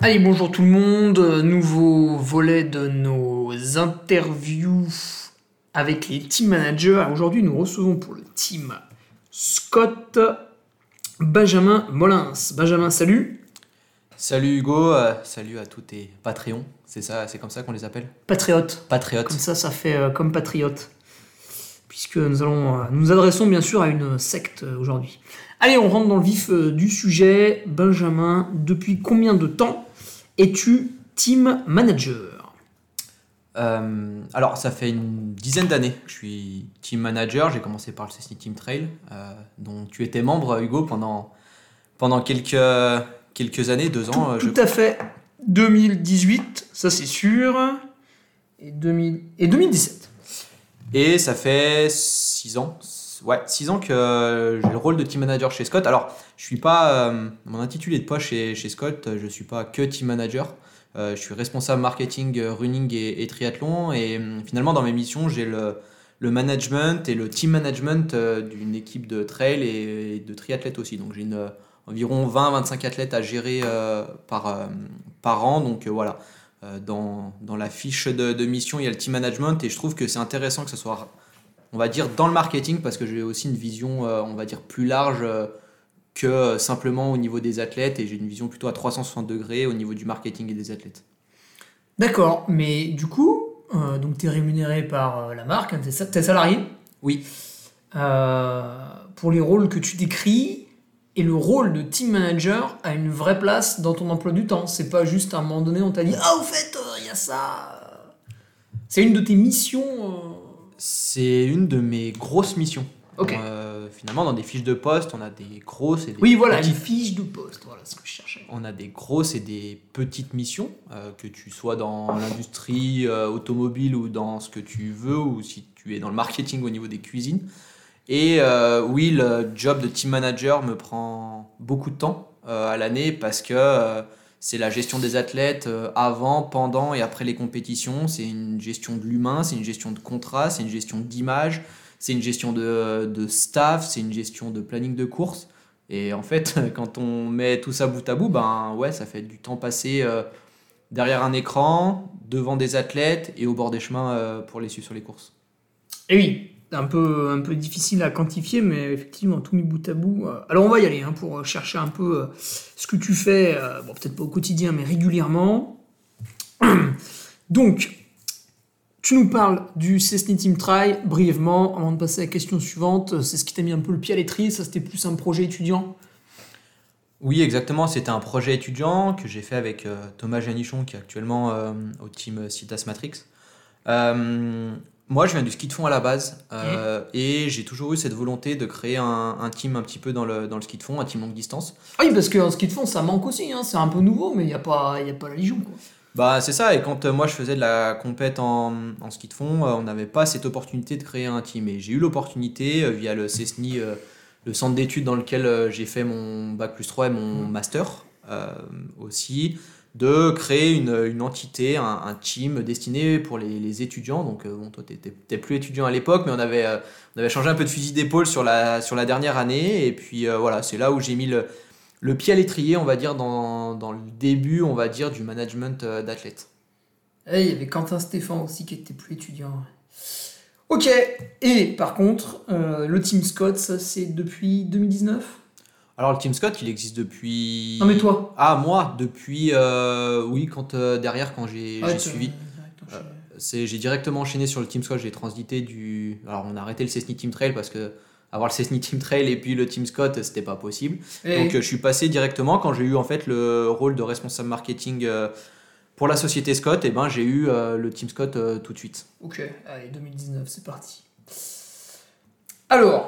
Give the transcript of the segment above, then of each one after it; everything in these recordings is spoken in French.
Allez, bonjour tout le monde. Nouveau volet de nos interviews avec les team managers. Aujourd'hui, nous recevons pour le team Scott Benjamin Molins. Benjamin, salut. Salut Hugo, salut à tous tes Patreons, c'est ça, c'est comme ça qu'on les appelle? Patriote. Patriotes. Comme ça fait comme patriote. Puisque nous allons nous adressons bien sûr à une secte aujourd'hui. Allez, on rentre dans le vif du sujet. Benjamin, depuis combien de temps es-tu team manager? Alors ça fait une dizaine d'années que je suis team manager, j'ai commencé par le Cessny Team Trail, dont tu étais membre Hugo pendant quelques années, 2 ans. Tout à fait. 2018, ça c'est sûr. Et 2017. Et ça fait 6 ans, ouais, 6 ans que j'ai le rôle de team manager chez Scott. Alors je suis pas, mon intitulé de poste chez Scott, je suis pas que team manager. Je suis responsable marketing, running et triathlon. Et finalement, dans mes missions, j'ai le management et le team management d'une équipe de trail et de triathlètes aussi. Donc, j'ai environ 20-25 athlètes à gérer par an. Donc, voilà. Dans la fiche de mission, il y a le team management. Et je trouve que c'est intéressant que ce soit, on va dire, dans le marketing parce que j'ai aussi une vision, on va dire, plus large que simplement au niveau des athlètes, et j'ai une vision plutôt à 360 degrés au niveau du marketing et des athlètes. D'accord, mais du coup, donc tu es rémunéré par la marque, hein, t'es salarié Oui, pour les rôles que tu décris, et le rôle de team manager a une vraie place dans ton emploi du temps. C'est pas juste à un moment donné, on t'a dit ah, au fait, il y a ça. C'est une de tes missions. c'est une de mes grosses missions. Ok. Finalement, dans des fiches de poste, on a des grosses et des Oui, voilà, petites. une fiche de poste, voilà ce que je cherchais. On a des grosses et des petites missions, que tu sois dans l'industrie automobile ou dans ce que tu veux, ou si tu es dans le marketing au niveau des cuisines. Et oui, le job de team manager me prend beaucoup de temps à l'année parce que c'est la gestion des athlètes avant, pendant et après les compétitions. C'est une gestion de l'humain, c'est une gestion de contrat, c'est une gestion d'image, c'est une gestion de staff, c'est une gestion de planning de course. Et en fait, quand on met tout ça bout à bout, ben ouais, ça fait du temps passé derrière un écran, devant des athlètes et au bord des chemins pour les suivre sur les courses. Et oui, un peu difficile à quantifier, mais effectivement, tout mis bout à bout. Alors on va y aller hein, pour chercher un peu ce que tu fais, bon, peut-être pas au quotidien, mais régulièrement. Donc, tu nous parles du Cessny Team Trail, brièvement, avant de passer à la question suivante. C'est ce qui t'a mis un peu le pied à l'étrier, ça c'était plus un projet étudiant? Oui, exactement. C'était un projet étudiant que j'ai fait avec Thomas Janichon, qui est actuellement au team Citas Matrix. Euh, Moi, je viens du ski de fond à la base et j'ai toujours eu cette volonté de créer un team un petit peu dans le ski de fond, un team longue distance. Ah oui, parce qu'en ski de fond, ça manque aussi, hein, c'est un peu nouveau, mais il y a pas la Légion, quoi. Bah, c'est ça, et quand moi je faisais de la compète en ski de fond, on n'avait pas cette opportunité de créer un team. Et j'ai eu l'opportunité via le CESNI, le centre d'études dans lequel j'ai fait mon bac plus 3 et mon master aussi, de créer une entité, un team destiné pour les étudiants. Donc, bon, toi, t'étais plus étudiant à l'époque, mais on avait changé un peu de fusil d'épaule sur la dernière année. Et puis voilà, c'est là où j'ai mis le pied à l'étrier, on va dire, dans le début, on va dire, du management d'athlètes. Et il y avait Quentin Stéphan aussi qui était plus étudiant. Ok, et par contre, le Team Scott, ça c'est depuis 2019? Alors, le Team Scott, il existe depuis... Non mais toi? Ah, moi, depuis... oui, derrière, quand j'ai Ouais, suivi. J'ai directement enchaîné sur le Team Scott, j'ai transité du... Alors, on a arrêté le Cessny Team Trail parce que avoir le Cessny Team Trail et puis le Team Scott, c'était pas possible. Donc, je suis passé directement, quand j'ai eu en fait le rôle de responsable marketing pour la société Scott, et ben j'ai eu le Team Scott tout de suite. Ok, allez, 2019, c'est parti. Alors,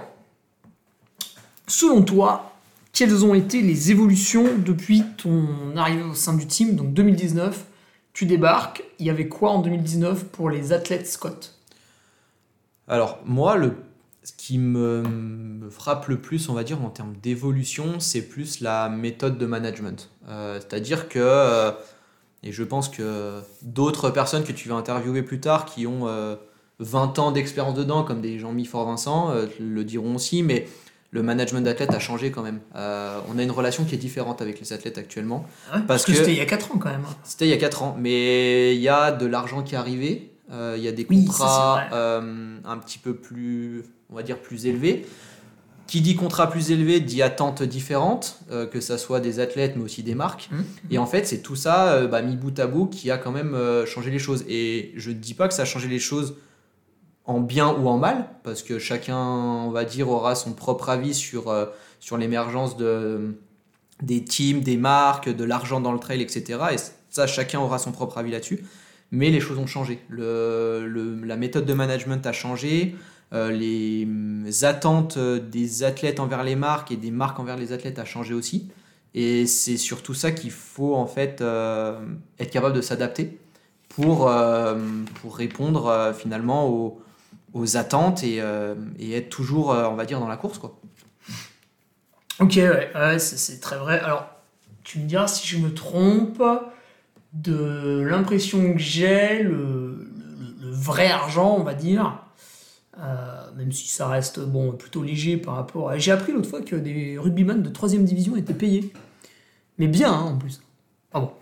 selon toi, quelles ont été les évolutions depuis ton arrivée au sein du team? Donc 2019, tu débarques, il y avait quoi en 2019 pour les athlètes Scott? Alors, moi, ce qui me frappe le plus, on va dire, en termes d'évolution, c'est plus la méthode de management. C'est-à-dire que, et je pense que d'autres personnes que tu vas interviewer plus tard, qui ont 20 ans d'expérience dedans, comme des Jean-Mi Fort-Vincent, le diront aussi, mais le management d'athlètes a changé quand même. On a une relation qui est différente avec les athlètes actuellement. Ouais, parce que c'était il y a 4 ans quand même. C'était il y a 4 ans, mais il y a de l'argent qui est arrivé, il y a des contrats un petit peu plus, on va dire, plus élevés. Qui dit contrat plus élevé dit attentes différentes, que ça soit des athlètes mais aussi des marques. Et en fait, c'est tout ça mis bout à bout qui a quand même changé les choses. Et je ne dis pas que ça a changé les choses en bien ou en mal, parce que chacun, on va dire, aura son propre avis sur l'émergence des teams, des marques, de l'argent dans le trail, etc. Et ça, chacun aura son propre avis là-dessus. Mais les choses ont changé. La méthode de management a changé. Les attentes des athlètes envers les marques et des marques envers les athlètes a changé aussi. Et c'est surtout ça qu'il faut en fait être capable de s'adapter pour répondre finalement aux attentes et être toujours, on va dire, dans la course, quoi. Ok, ouais, c'est très vrai. Alors, tu me diras si je me trompe, de l'impression que j'ai, le vrai argent, on va dire, même si ça reste plutôt léger par rapport à... J'ai appris l'autre fois que des rugbyman de 3ème division étaient payés. Mais bien, hein, en plus. Ah bon.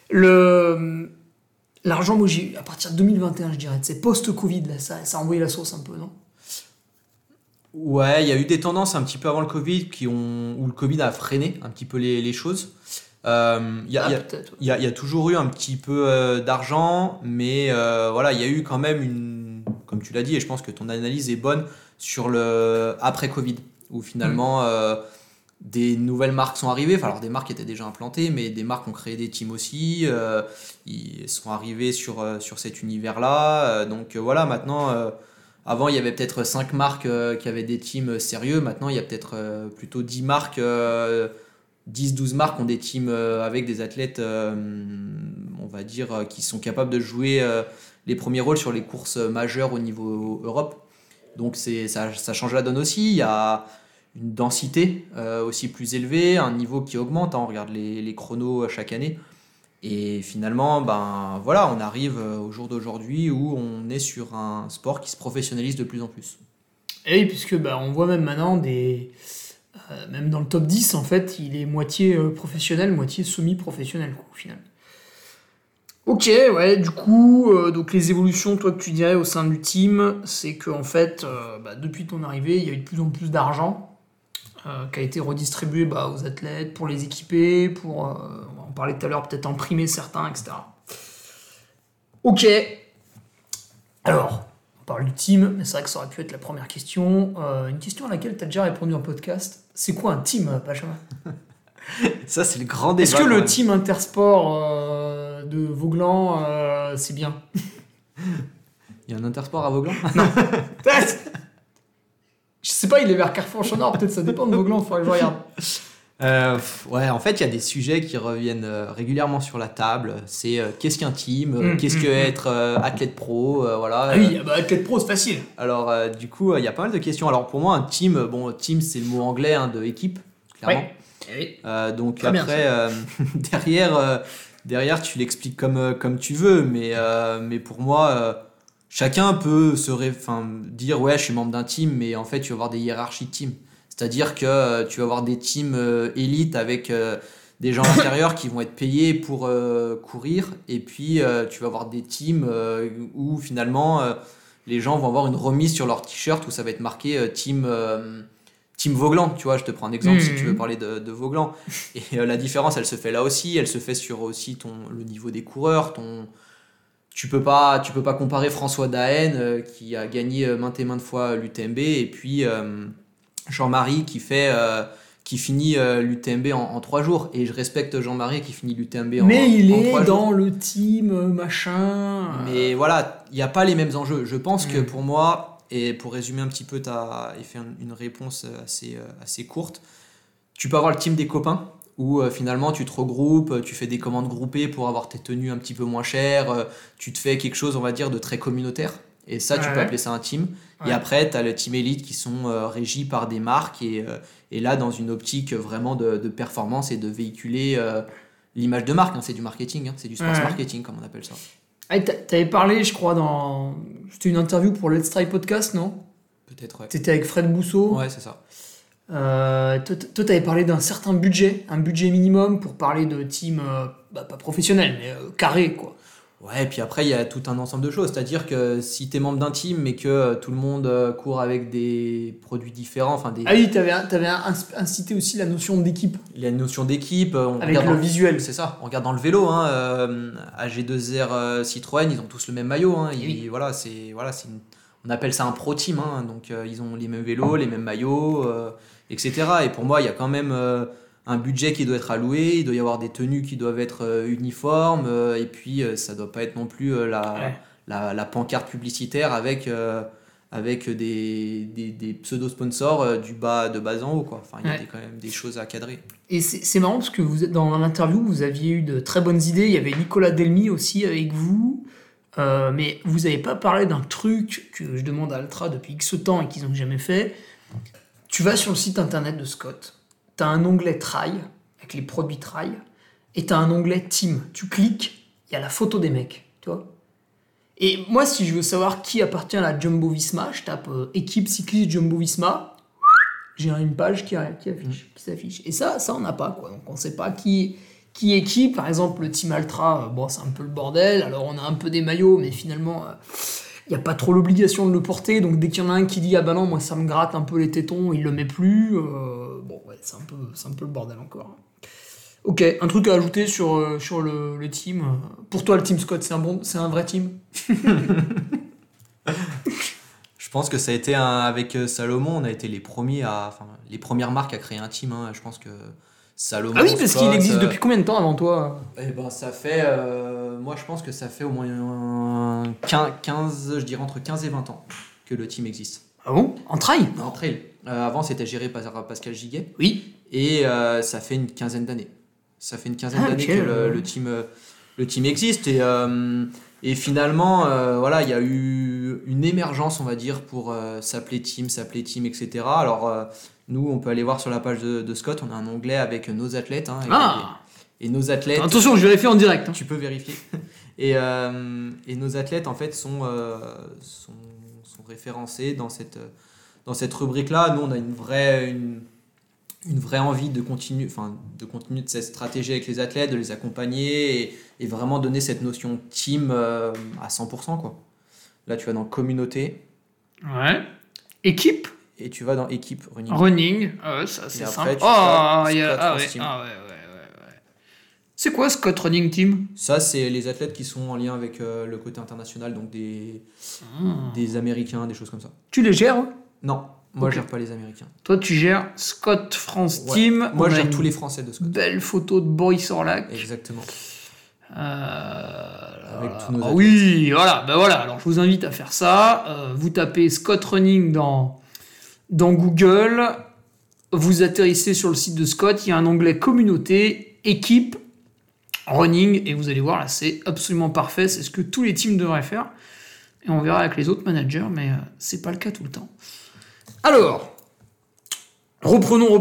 L'argent, moi, j'ai à partir de 2021, je dirais, c'est post-Covid, là, ça a envoyé la sauce un peu, non ? Ouais, il y a eu des tendances un petit peu avant le Covid où le Covid a freiné un petit peu les choses. Il y a toujours eu un petit peu d'argent, mais voilà, il y a eu quand même comme tu l'as dit, et je pense que ton analyse est bonne sur le après-Covid, où finalement des nouvelles marques sont arrivées. Enfin, alors des marques étaient déjà implantées, mais des marques ont créé des teams aussi. Ils sont arrivés sur cet univers-là. Donc voilà, maintenant... Avant, il y avait peut-être 5 marques qui avaient des teams sérieux. Maintenant, il y a peut-être plutôt 10 marques, 10-12 marques ont des teams avec des athlètes, on va dire, qui sont capables de jouer les premiers rôles sur les courses majeures au niveau Europe. Donc ça change la donne aussi. Il y a une densité aussi plus élevée, un niveau qui augmente. On regarde les chronos chaque année. Et finalement, voilà, on arrive au jour d'aujourd'hui où on est sur un sport qui se professionnalise de plus en plus. Et oui, puisque on voit même maintenant même dans le top 10, en fait, il est moitié professionnel, moitié semi-professionnel, au final. Ok, ouais, du coup, donc les évolutions, toi, que tu dirais au sein du team, c'est qu'en fait, depuis ton arrivée, il y a eu de plus en plus d'argent qui a été redistribué aux athlètes, pour les équiper, pour, on en parlait tout à l'heure, peut-être imprimer certains, etc. Ok. Alors, on parle du team, mais c'est vrai que ça aurait pu être la première question. Une question à laquelle tu as déjà répondu en podcast. C'est quoi un team, Benjamin ? Ça, c'est le grand débat. Est-ce que le team Intersport de Vauglan, c'est bien ? Il y a un Intersport à Vauglan ? Non. Je sais pas, il est vers Carrefour-Champ-Nord, peut-être ça dépend de Vauglan, il faudrait que je regarde. Ouais, en fait, il y a des sujets qui reviennent régulièrement sur la table. C'est qu'est-ce qu'un team, qu'est-ce que être athlète pro, voilà. Ah oui, athlète pro, c'est facile. Alors, du coup, il y a pas mal de questions. Alors, pour moi, un team, team, c'est le mot anglais de équipe, clairement. Oui. Donc très après, derrière, tu l'expliques comme tu veux, mais pour moi, chacun peut dire ouais, je suis membre d'un team, mais en fait, tu vas avoir des hiérarchies de team. C'est-à-dire que tu vas avoir des teams élites avec des gens à l'intérieur qui vont être payés pour courir, et puis tu vas avoir des teams où finalement les gens vont avoir une remise sur leur t-shirt où ça va être marqué Team Vauglan, tu vois, je te prends un exemple si tu veux parler de Vauglan. Et la différence, elle se fait là aussi, elle se fait sur aussi le niveau des coureurs. Tu peux pas comparer François Daen qui a gagné maintes et maintes fois l'UTMB et puis Jean-Marie qui finit l'UTMB en 3 jours. Et je respecte Jean-Marie qui finit l'UTMB en 3 jours. Mais il est dans le team machin. Mais voilà, il n'y a pas les mêmes enjeux. Je pense que pour moi... Et pour résumer un petit peu, tu as fait une réponse assez courte. Tu peux avoir le team des copains où finalement tu te regroupes, tu fais des commandes groupées pour avoir tes tenues un petit peu moins chères, tu te fais quelque chose, on va dire, de très communautaire. Et ça, tu peux appeler ça un team. Ouais. Et après, tu as le team élite qui sont régis par des marques et là, dans une optique vraiment de performance et de véhiculer l'image de marque. C'est du marketing, c'est du sports marketing, comme on appelle ça. Ah, t'avais parlé, je crois, c'était une interview pour Let's Try Podcast, non ? Peut-être, ouais. T'étais avec Fred Bousseau. Ouais, c'est ça. Toi, t'avais parlé d'un certain budget, un budget minimum pour parler de team, pas professionnel, mais carré, quoi. Ouais, et puis après, il y a tout un ensemble de choses. C'est-à-dire que si tu es membre d'un team, mais que tout le monde court avec des produits différents, enfin Ah oui, t'avais incité aussi la notion d'équipe, il y a une notion d'équipe. On avec regarde le visuel. C'est ça, on regarde dans le vélo. Hein, AG2R Citroën, ils ont tous le même maillot. Hein, Oui. on appelle ça un pro team. Hein, donc ils ont les mêmes vélos, les mêmes maillots, etc. Et pour moi, il y a quand même un budget qui doit être alloué, il doit y avoir des tenues qui doivent être uniformes, et puis ça doit pas être non plus Ouais. la pancarte publicitaire avec des pseudo-sponsors de bas en haut. Quoi. Enfin, il y a Ouais. quand même des choses à cadrer. Et c'est marrant parce que vous êtes dans l'interview, vous aviez eu de très bonnes idées. Il y avait Nicolas Delmy aussi avec vous. Mais vous n'avez pas parlé d'un truc que je demande à Altra depuis X temps et qu'ils n'ont jamais fait. Tu vas sur le site internet de Scott, tu as un onglet Trail, avec les produits Trail, et tu as un onglet Team. Tu cliques, il y a la photo des mecs, tu vois. Et moi, si je veux savoir qui appartient à la Jumbo Visma, je tape équipe cycliste Jumbo Visma, j'ai une page qui s'affiche. Et ça on n'a pas, quoi. Donc on ne sait pas qui est qui. Par exemple, le Team Altra, bon, c'est un peu le bordel. Alors on a un peu des maillots, mais finalement, il n'y a pas trop l'obligation de le porter. Donc dès qu'il y en a un qui dit ah bah non, moi ça me gratte un peu les tétons, il le met plus. Bon, ouais, c'est un peu le bordel encore. Ok, un truc à ajouter sur le team. Pour toi, le Team Scott, c'est un vrai team? Je pense que ça a été avec Salomon, on a été les premières marques à créer un team. Hein. Je pense que Salomon. Ah oui, parce Scott, qu'il existe depuis combien de temps avant toi? Eh ben, ça fait. Moi, je pense que ça fait au moins 15, je dirais entre 15 et 20 ans que le team existe. Ah bon? En trail? En trail. Avant, c'était géré par Pascal Giguet. Oui. Et ça fait une quinzaine d'années. Ça fait une quinzaine d'années ok, que le team existe. Et finalement, voilà, il y a eu une émergence, on va dire, pour s'appeler team, etc. Alors, nous, on peut aller voir sur la page de Scott, on a un onglet avec nos athlètes. Hein, Ah! et nos athlètes. Attention, je vérifie en direct. Hein. Tu peux vérifier. Et nos athlètes, en fait, sont référencés dans cette rubrique-là. Nous, on a une vraie envie de continuer de cette stratégie avec les athlètes, de les accompagner et vraiment donner cette notion team à 100%. Quoi. Là, tu vas dans communauté. Ouais. Équipe? Et tu vas dans équipe running. Running. Ah ouais, ça c'est Et simple. après, tu Ah, tapes il y a... Scott ah, France ouais. Team. Ah ouais. C'est quoi Scott Running Team? Ça, c'est les athlètes qui sont en lien avec le côté international, donc des Américains, des choses comme ça. Tu les gères? Hein? Non, moi Ok. je gère pas les Américains. Toi, tu gères Scott France Ouais. Team. Moi On je a gère une tous les Français de Scott. belle photo de Boris Orlac. Exactement. Avec tous nos athlètes. oui, voilà. Ben voilà. Alors, je vous invite à faire ça. Vous tapez Scott Running dans Google. Vous atterrissez sur le site de Scott. Il y a un onglet communauté, équipe, running. Et vous allez voir, là, c'est absolument parfait. C'est ce que tous les teams devraient faire. Et on verra avec les autres managers, mais c'est pas le cas tout le temps. Alors, reprenons.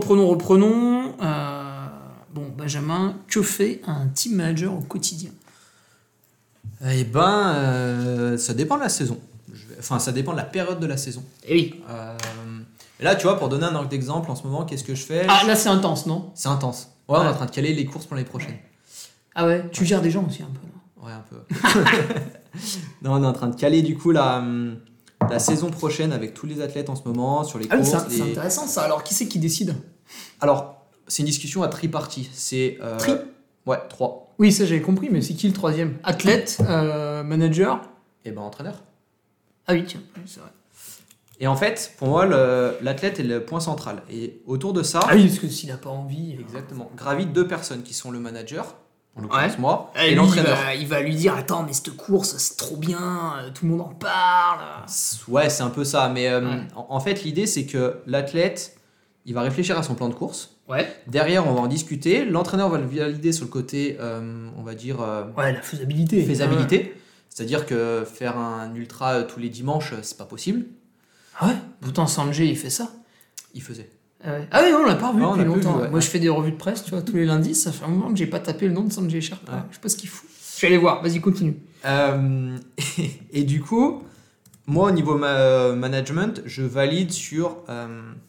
Bon, Benjamin, que fait un team manager au quotidien? Eh ben, ça dépend de la saison. Enfin, ça dépend de la période de la saison. Eh oui. Et là, tu vois, pour donner un ordre d'exemple, en ce moment, qu'est-ce que je fais? Ah, là, c'est intense, non? C'est intense. Ouais, on est en train de caler les courses pour l'année prochaine. Ah ouais, tu gères des gens aussi un peu, non? Ouais, un peu. Non, on est en train de caler du coup la saison prochaine avec tous les athlètes en ce moment sur les Ah oui, courses. c'est intéressant ça. Alors, qui c'est qui décide? Alors, c'est une discussion à tripartie. C'est Tri? Ouais, 3. Oui, ça j'avais compris, mais c'est qui le troisième? Athlète, manager? Et ben entraîneur. Ah oui, tiens, oui, c'est vrai. Et en fait, pour moi, l'athlète est le point central. Et autour de ça, Ah oui, parce que s'il n'a pas envie. exactement, gravitent 2 personnes qui sont le manager, en l'occurrence moi, Et et lui, l'entraîneur. il va lui dire attends, mais cette course, c'est trop bien, tout le monde en parle. Ouais, c'est un peu ça. Mais Ouais. en fait, l'idée, c'est que l'athlète, il va réfléchir à son plan de course. Ouais. Derrière, on va en discuter. L'entraîneur va le valider sur le côté, on va dire, Ouais, la faisabilité. faisabilité. C'est-à-dire que faire un ultra tous les dimanches, c'est pas possible. Ah ouais. Pourtant, Sanjay, il fait ça. Il faisait. Ah oui, on l'a pas revu Ouais, on depuis l'a plus longtemps. vu, ouais. Moi, je fais des revues de presse, tu vois, tous les lundis. Ça fait un moment que j'ai pas tapé le nom de Sanjay Sherpa. Ouais. Je sais pas ce qu'il fout. Je suis allé voir. Vas-y, continue. Et du coup, moi, au niveau management, je valide sur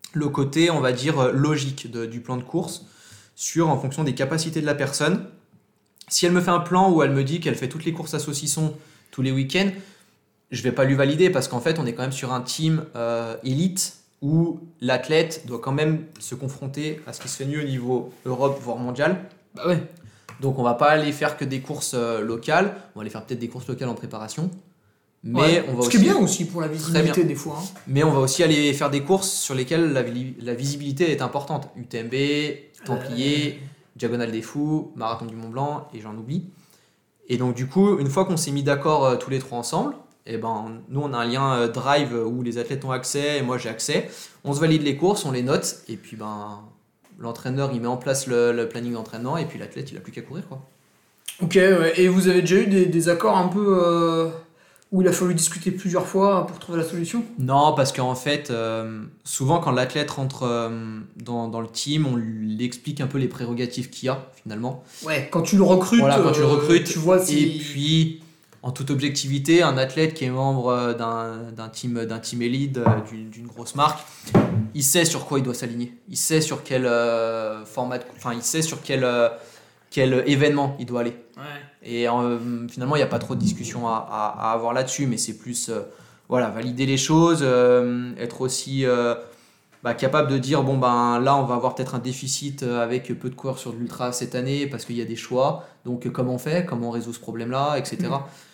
le côté, on va dire, logique du plan de course en fonction des capacités de la personne. Si elle me fait un plan où elle me dit qu'elle fait toutes les courses à saucisson tous les week-ends, je vais pas lui valider parce qu'en fait, on est quand même sur un team élite où l'athlète doit quand même se confronter à ce qui se fait mieux au niveau Europe, voire mondial. Bah ouais. Donc on va pas aller faire que des courses locales, on va aller faire peut-être des courses locales en préparation. Mais Ouais. on va Ce aussi, qui est bien aussi pour la visibilité des fois. Hein. mais on va aussi aller faire des courses sur lesquelles la visibilité est importante. UTMB, Templiers, Diagonale des Fous, Marathon du Mont Blanc et j'en oublie. Et donc du coup, une fois qu'on s'est mis d'accord tous les trois ensemble, et ben nous on a un lien Drive où les athlètes ont accès et moi j'ai accès. On se valide les courses, on les note et puis ben l'entraîneur il met en place le planning d'entraînement et puis l'athlète il a plus qu'à courir quoi. Ok, ouais. Et vous avez déjà eu des accords un peu où il a fallu discuter plusieurs fois pour trouver la solution? Non, parce qu'en fait, souvent quand l'athlète rentre dans le team, on lui explique un peu les prérogatives qu'il y a finalement. Ouais, quand tu le recrutes, Voilà, quand tu le recrutes, tu vois si... et puis en toute objectivité, un athlète qui est membre d'un team élite, d'une grosse marque, il sait sur quoi il doit s'aligner. Il sait sur quel format, enfin il sait sur quel événement il doit aller. Ouais. Et finalement, il n'y a pas trop de discussion à avoir là-dessus, mais c'est plus voilà, valider les choses, être aussi capable de dire bon ben là on va avoir peut-être un déficit avec peu de coureurs sur de l'ultra cette année parce qu'il y a des choix, donc comment on fait, comment on résout ce problème-là, etc.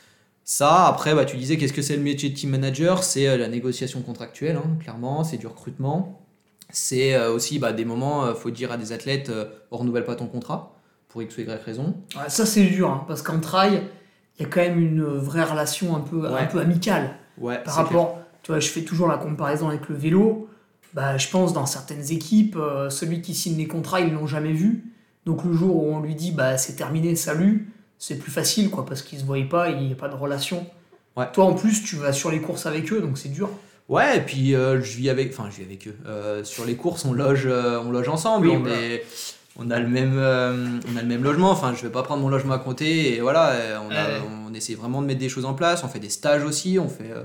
Ça, après, tu disais qu'est-ce que c'est le métier de team manager? C'est la négociation contractuelle, hein, clairement, c'est du recrutement. C'est aussi des moments, faut dire à des athlètes on renouvelle pas ton contrat pour X ou Y raison. Ouais, ça c'est dur, hein, parce qu'en trail, il y a quand même une vraie relation un peu amicale. Ouais, par rapport, tu vois, je fais toujours la comparaison avec le vélo. Je pense dans certaines équipes, celui qui signe les contrats, ils l'ont jamais vu. Donc le jour où on lui dit c'est terminé, salut, c'est plus facile quoi, parce qu'ils se voient pas, il n'y a pas de relation. Ouais. Toi en plus, tu vas sur les courses avec eux, donc c'est dur. Ouais, et puis je vis avec eux. Sur les courses, on loge ensemble. Oui, voilà. On a le même logement. Enfin, je vais pas prendre mon logement à côté. Et voilà, on essaie vraiment de mettre des choses en place. On fait des stages aussi.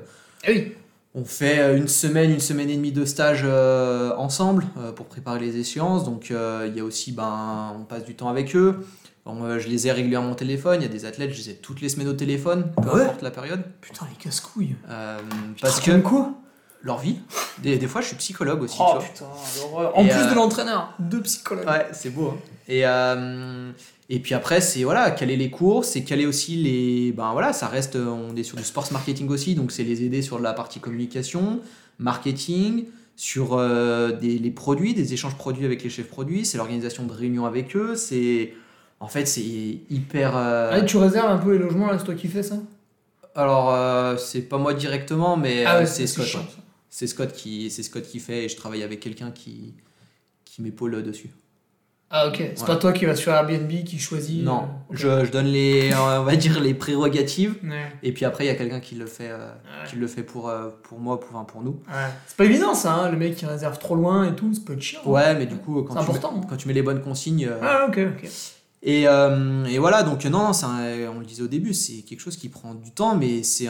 On fait une semaine et demie de stage ensemble pour préparer les échéances. Donc il y a aussi, on passe du temps avec eux. Je les ai régulièrement au téléphone. Il y a des athlètes, je les ai toutes les semaines au téléphone, peu importe la période. Putain, les casse-couilles. Parce que quoi leur vie. Des fois, je suis psychologue aussi. Oh tu vois. putain, l'horreur. En plus de l'entraîneur, 2 psychologues. Ouais, c'est beau. Hein. Et puis après, c'est caler les courses, c'est caler aussi les. Ça reste. On est sur du sports marketing aussi, donc c'est les aider sur la partie communication, marketing, sur les produits, des échanges produits avec les chefs produits, c'est l'organisation de réunions avec eux, c'est. En fait, c'est hyper. Tu réserves un peu les logements là, c'est toi qui fais ça? Alors, c'est pas moi directement, mais c'est Scott. chiant, Ouais. C'est Scott qui fait et je travaille avec quelqu'un qui m'épaule dessus. Ah ok, c'est pas toi qui vas sur Airbnb qui choisit. Non, okay. je donne on va dire les prérogatives Ouais. et puis après il y a quelqu'un qui le fait pour moi, pour nous. Ouais. C'est pas évident ça, hein, le mec qui réserve trop loin et tout, ça peut être chiant. Ouais, mais du coup c'est important. Quand tu mets les bonnes consignes. Ah ok. Et voilà, donc non, on le disait au début, c'est quelque chose qui prend du temps, mais c'est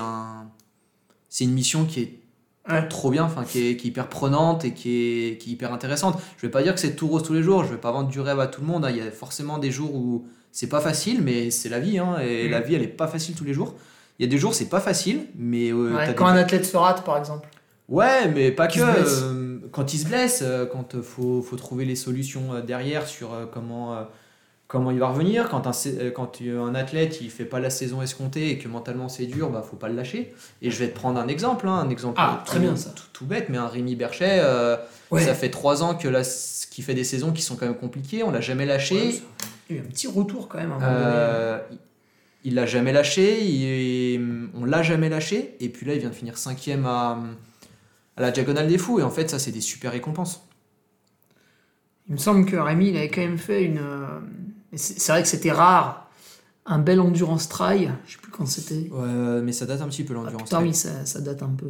une mission qui est trop bien, qui est hyper prenante et qui est hyper intéressante. Je vais pas dire que c'est tout rose tous les jours, je vais pas vendre du rêve à tout le monde, hein. Il y a forcément des jours où c'est pas facile, mais c'est la vie, hein, et la vie elle est pas facile tous les jours. Il y a des jours c'est pas facile, mais quand un athlète se rate par exemple. Ouais, mais pas que. Quand il se blesse, quand faut trouver les solutions derrière sur comment il va revenir. Quand un athlète il fait pas la saison escomptée et que mentalement c'est dur, faut pas le lâcher. Et je vais te prendre un exemple très bien, ça. Tout bête, mais un Rémi Berchet, ça fait 3 ans qu'il fait des saisons qui sont quand même compliquées, on l'a jamais lâché. Ouais, il y a eu un petit retour quand même. Il l'a jamais lâché, on l'a jamais lâché, et puis là il vient de finir 5e à la Diagonale des Fous, et en fait ça c'est des super récompenses. Il me semble que Rémi il avait quand même fait une... C'est vrai que c'était rare, un bel endurance trail, je sais plus quand c'était. Ouais, mais ça date un petit peu l'endurance trail. Oui, ça date un peu.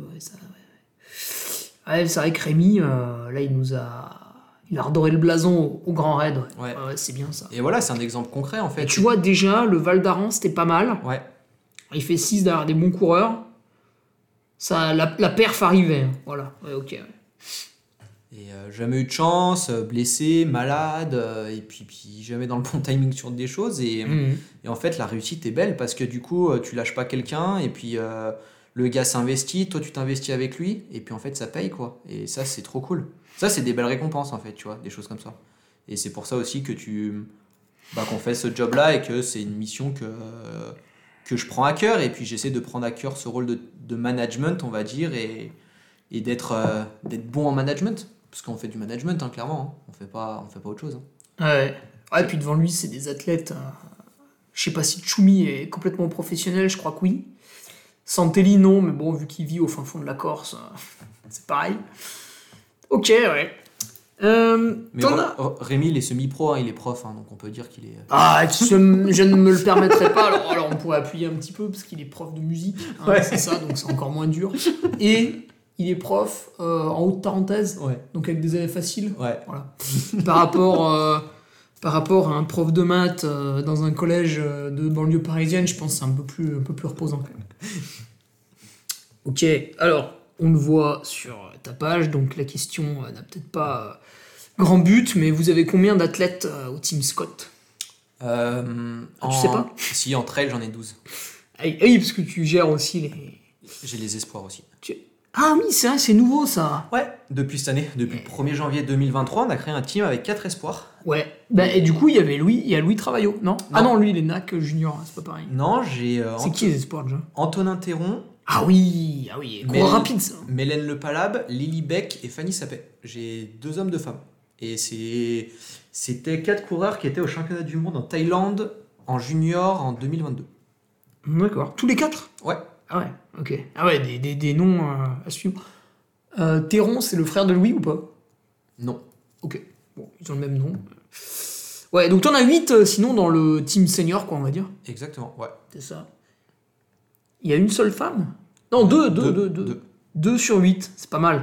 Ouais, c'est vrai que Rémi, là il a redoré le blason au Grand Raid. Ouais, c'est bien ça. Et voilà, c'est un exemple concret en fait. Et tu vois déjà, le Val d'Aran c'était pas mal. Ouais. Il fait 6 derrière des bons coureurs. Ça, la perf arrivait. Hein. Voilà, ouais, ok. Ouais. Et jamais eu de chance, blessé, malade, et puis jamais dans le bon timing sur des choses. Et en fait, la réussite est belle parce que du coup, tu lâches pas quelqu'un, et puis le gars s'investit, toi tu t'investis avec lui, et puis en fait, ça paye quoi. Et ça, c'est trop cool. Ça, c'est des belles récompenses en fait, tu vois, des choses comme ça. Et c'est pour ça aussi qu'on fait ce job-là et que c'est une mission que je prends à cœur. Et puis j'essaie de prendre à cœur ce rôle de management, on va dire, et d'être bon en management. Parce qu'on fait du management, hein, clairement. Hein. On fait pas autre chose. Hein. Ouais. Et puis devant lui, c'est des athlètes. Je sais pas si Tchoumi est complètement professionnel, je crois que oui. Santelli, non, mais bon, vu qu'il vit au fin fond de la Corse, c'est pareil. Ok, ouais. Mais Rémi, il est semi-pro, hein, il est prof, hein, donc on peut dire qu'il est. Je ne me le permettrai pas. Alors on pourrait appuyer un petit peu parce qu'il est prof de musique, hein, ouais. C'est ça, donc c'est encore moins dur. Et il est prof en haute tarentaise, ouais. Donc avec des élèves faciles. Ouais. Voilà. Par rapport à un prof de maths dans un collège de banlieue parisienne, je pense que c'est un peu plus reposant quand même. Ok, alors on le voit sur ta page, donc la question n'a peut-être pas grand but, mais vous avez combien d'athlètes au Team Scott ? Tu sais pas ? Si, en trail, j'en ai 12. Ah oui, parce que tu gères aussi les... J'ai les espoirs aussi. Ah oui, c'est vrai, c'est nouveau ça. Ouais, depuis cette année, depuis le 1er janvier 2023, on a créé un team avec 4 espoirs. Ouais, et du coup, il y a Louis Travaillot, non ? Ah non, lui, il est NAC junior, c'est pas pareil. Non, j'ai... c'est qui les espoirs déjà ? Antonin Théron. Ah oui, coureur rapide ça. Mélène Lepalab, Lily Beck et Fanny Sapet. J'ai 2 hommes, 2 femmes. Et c'était 4 coureurs qui étaient au championnat du monde en Thaïlande en junior en 2022. D'accord. Tous les 4 ? Ouais. Ah ouais, ok. Ah ouais, des noms à suivre. Théron, c'est le frère de Louis ou pas ? Non. Ok. Bon, ils ont le même nom. Ouais, donc t'en as 8 sinon dans le team senior, quoi, on va dire. Exactement, ouais. C'est ça. Il y a une seule femme ? Non, 2. 2 sur 8, c'est pas mal.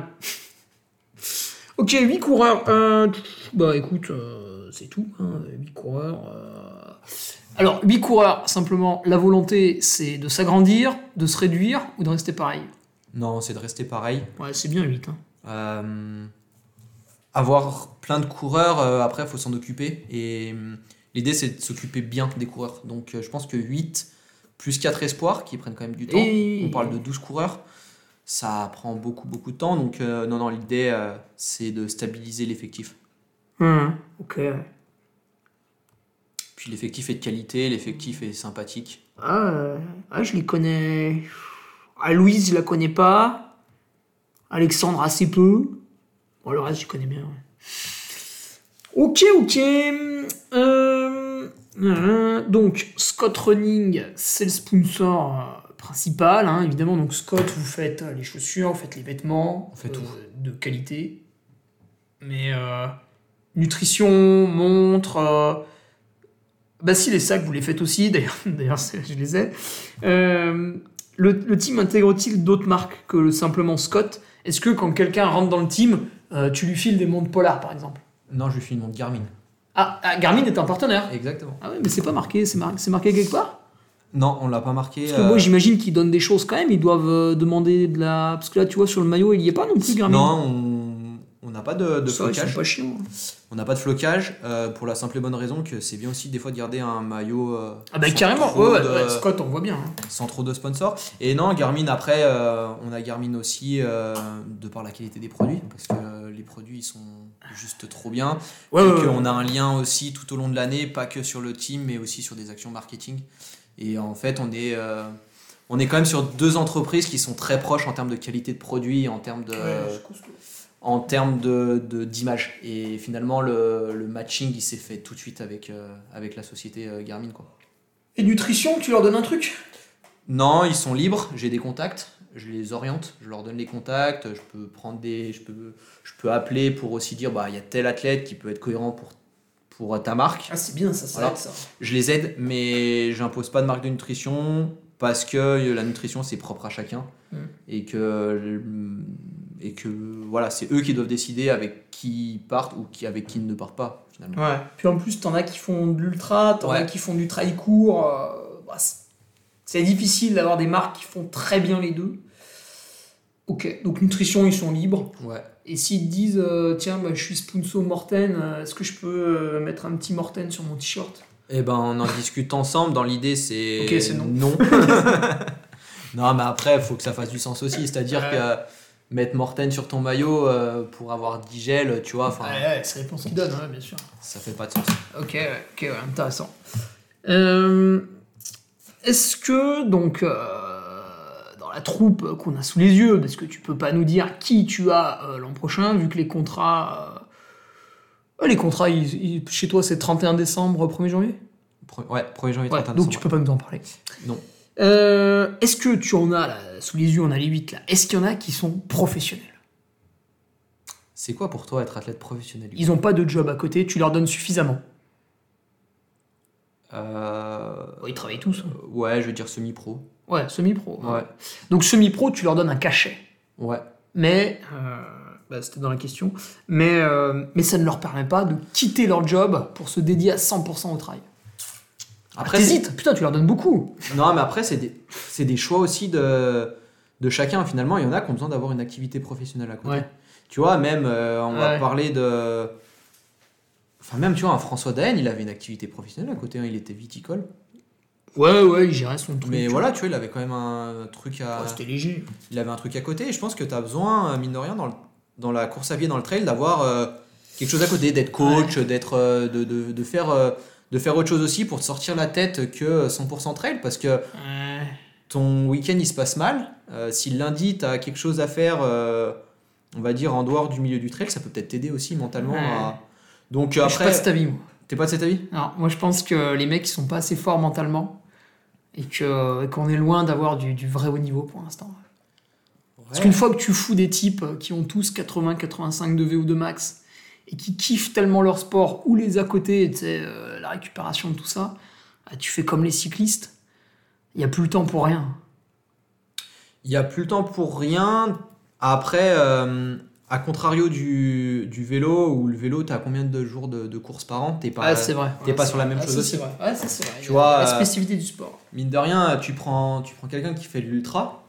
Ok, 8 coureurs. Bah écoute, c'est tout. Hein, 8 coureurs. Alors, 8 coureurs, simplement, la volonté, c'est de s'agrandir, de se réduire ou de rester pareil ? Non, c'est de rester pareil. Ouais, c'est bien 8. Hein. Avoir plein de coureurs, après, il faut s'en occuper. Et l'idée, c'est de s'occuper bien des coureurs. Donc, je pense que 8 plus 4 espoirs, qui prennent quand même du temps. On parle de 12 coureurs. Ça prend beaucoup de temps. Donc, non, l'idée, c'est de stabiliser l'effectif. Ok. Puis l'effectif est de qualité, l'effectif est sympathique. Je les connais. Louise, je la connais pas. Alexandre, assez peu. Bon, le reste, je connais bien. Ouais. Ok. Donc, Scott Running, c'est le sponsor principal, hein, évidemment. Donc, Scott, vous faites les chaussures, vous faites les vêtements. On fait tout. De qualité. Mais nutrition, montre... si, les sacs, vous les faites aussi. D'ailleurs je les ai. Le team intègre-t-il d'autres marques que simplement Scott ? Est-ce que quand quelqu'un rentre dans le team, tu lui files des montres Polar, par exemple ? Non, je lui file une montre Garmin. Garmin est un partenaire. Exactement. Ah ouais, mais c'est pas marqué, c'est marqué quelque part ? Non, on l'a pas marqué. Parce que moi, j'imagine qu'ils donnent des choses quand même, ils doivent demander de la... Parce que là, tu vois, sur le maillot, il y est pas non plus, Garmin. Non, on n'a pas de ça, flocage. Ils sont pas chiants. On n'a pas de flocage, pour la simple et bonne raison que c'est bien aussi des fois de garder un maillot... carrément, Scott, on voit bien. Hein. Sans trop de sponsors. Et non, Garmin, après, on a Garmin aussi de par la qualité des produits, parce que les produits, ils sont juste trop bien. On a un lien aussi tout au long de l'année, pas que sur le team, mais aussi sur des actions marketing. Et en fait, on est quand même sur 2 entreprises qui sont très proches en termes de qualité de produit, en termes d'image. Et finalement, le matching, il s'est fait tout de suite avec la société Garmin, quoi. Et nutrition, tu leur donnes un truc ? Non, ils sont libres, j'ai des contacts, je les oriente, je leur donne les contacts, je peux appeler pour aussi dire il y a tel athlète qui peut être cohérent pour ta marque. Ah, c'est bien ça, voilà. aide ça. Je les aide, mais j'impose pas de marque de nutrition parce que la nutrition c'est propre à chacun et que voilà, c'est eux qui doivent décider avec qui ils partent ou avec qui ils ne partent pas finalement. Ouais. Puis en plus, t'en as qui font de l'ultra, t'en as qui font du trail court. C'est difficile d'avoir des marques qui font très bien les deux. Ok, donc nutrition, ils sont libres. Ouais. Et s'ils te disent, tiens, bah, je suis sponsor Morten, est-ce que je peux mettre un petit Morten sur mon t-shirt? Eh ben, on en discute ensemble. Dans l'idée, c'est. Ok, c'est non. Non, mais après, il faut que ça fasse du sens aussi. C'est-à-dire que mettre Morten sur ton maillot pour avoir 10 gels, tu vois. Ouais, ça dépend ce qu'il donne, bien sûr. Ça fait pas de sens. Ok, intéressant. Est-ce que, donc, dans la troupe qu'on a sous les yeux, parce que tu peux pas nous dire qui tu as l'an prochain, vu que les contrats, chez toi, c'est 31 décembre, 1er janvier? Ouais, 1er janvier, 31 Ouais, décembre. donc tu peux pas nous en parler. Non. Est-ce que tu en as, là, sous les yeux, on a les 8 là, est-ce qu'il y en a qui sont professionnels? C'est quoi pour toi être athlète professionnel? Ils ont pas de job à côté, tu leur donnes suffisamment? Ils travaillent tous. Ouais, je veux dire semi-pro. Ouais, semi-pro. Ouais. Donc semi-pro, tu leur donnes un cachet. Ouais. Mais, c'était dans la question, mais ça ne leur permet pas de quitter leur job pour se dédier à 100% au travail. Après, t'hésites, putain, tu leur donnes beaucoup. Non, mais après, c'est des choix aussi de chacun. Finalement, il y en a qui ont besoin d'avoir une activité professionnelle à côté. Ouais. Tu vois, même, on va parler de... Enfin, même, tu vois, un François Daen, il avait une activité professionnelle à côté. Il était viticole. Ouais, il gérait son truc. Mais voilà, tu vois, il avait quand même un truc à... C'était léger. Il avait un truc à côté. Et je pense que tu as besoin, mine de rien, dans la course à pied, dans le trail, d'avoir quelque chose à côté, d'être coach, d'être, de faire autre chose aussi pour te sortir la tête que 100% trail. Parce que ton week-end, il se passe mal. Si le lundi, tu as quelque chose à faire, on va dire, en dehors du milieu du trail, ça peut peut-être t'aider aussi mentalement à... Donc après... Je suis pas de cet avis, moi. T'es pas de cet avis? Non, moi je pense que les mecs ils sont pas assez forts mentalement et qu'on est loin d'avoir du vrai haut niveau pour l'instant. Ouais. Parce qu'une fois que tu fous des types qui ont tous 80-85 de VO2 max et qui kiffent tellement leur sport ou les à côté, tu sais, la récupération de tout ça, tu fais comme les cyclistes, il n'y a plus le temps pour rien. Il n'y a plus le temps pour rien. Après, à contrario du vélo, où le vélo, tu as combien de jours de course par an? T'es pas, c'est vrai. T'es pas sur la même chose aussi. C'est vrai. Ouais, ça c'est vrai. Tu vois, la spécificité du sport. Mine de rien, tu prends quelqu'un qui fait de l'ultra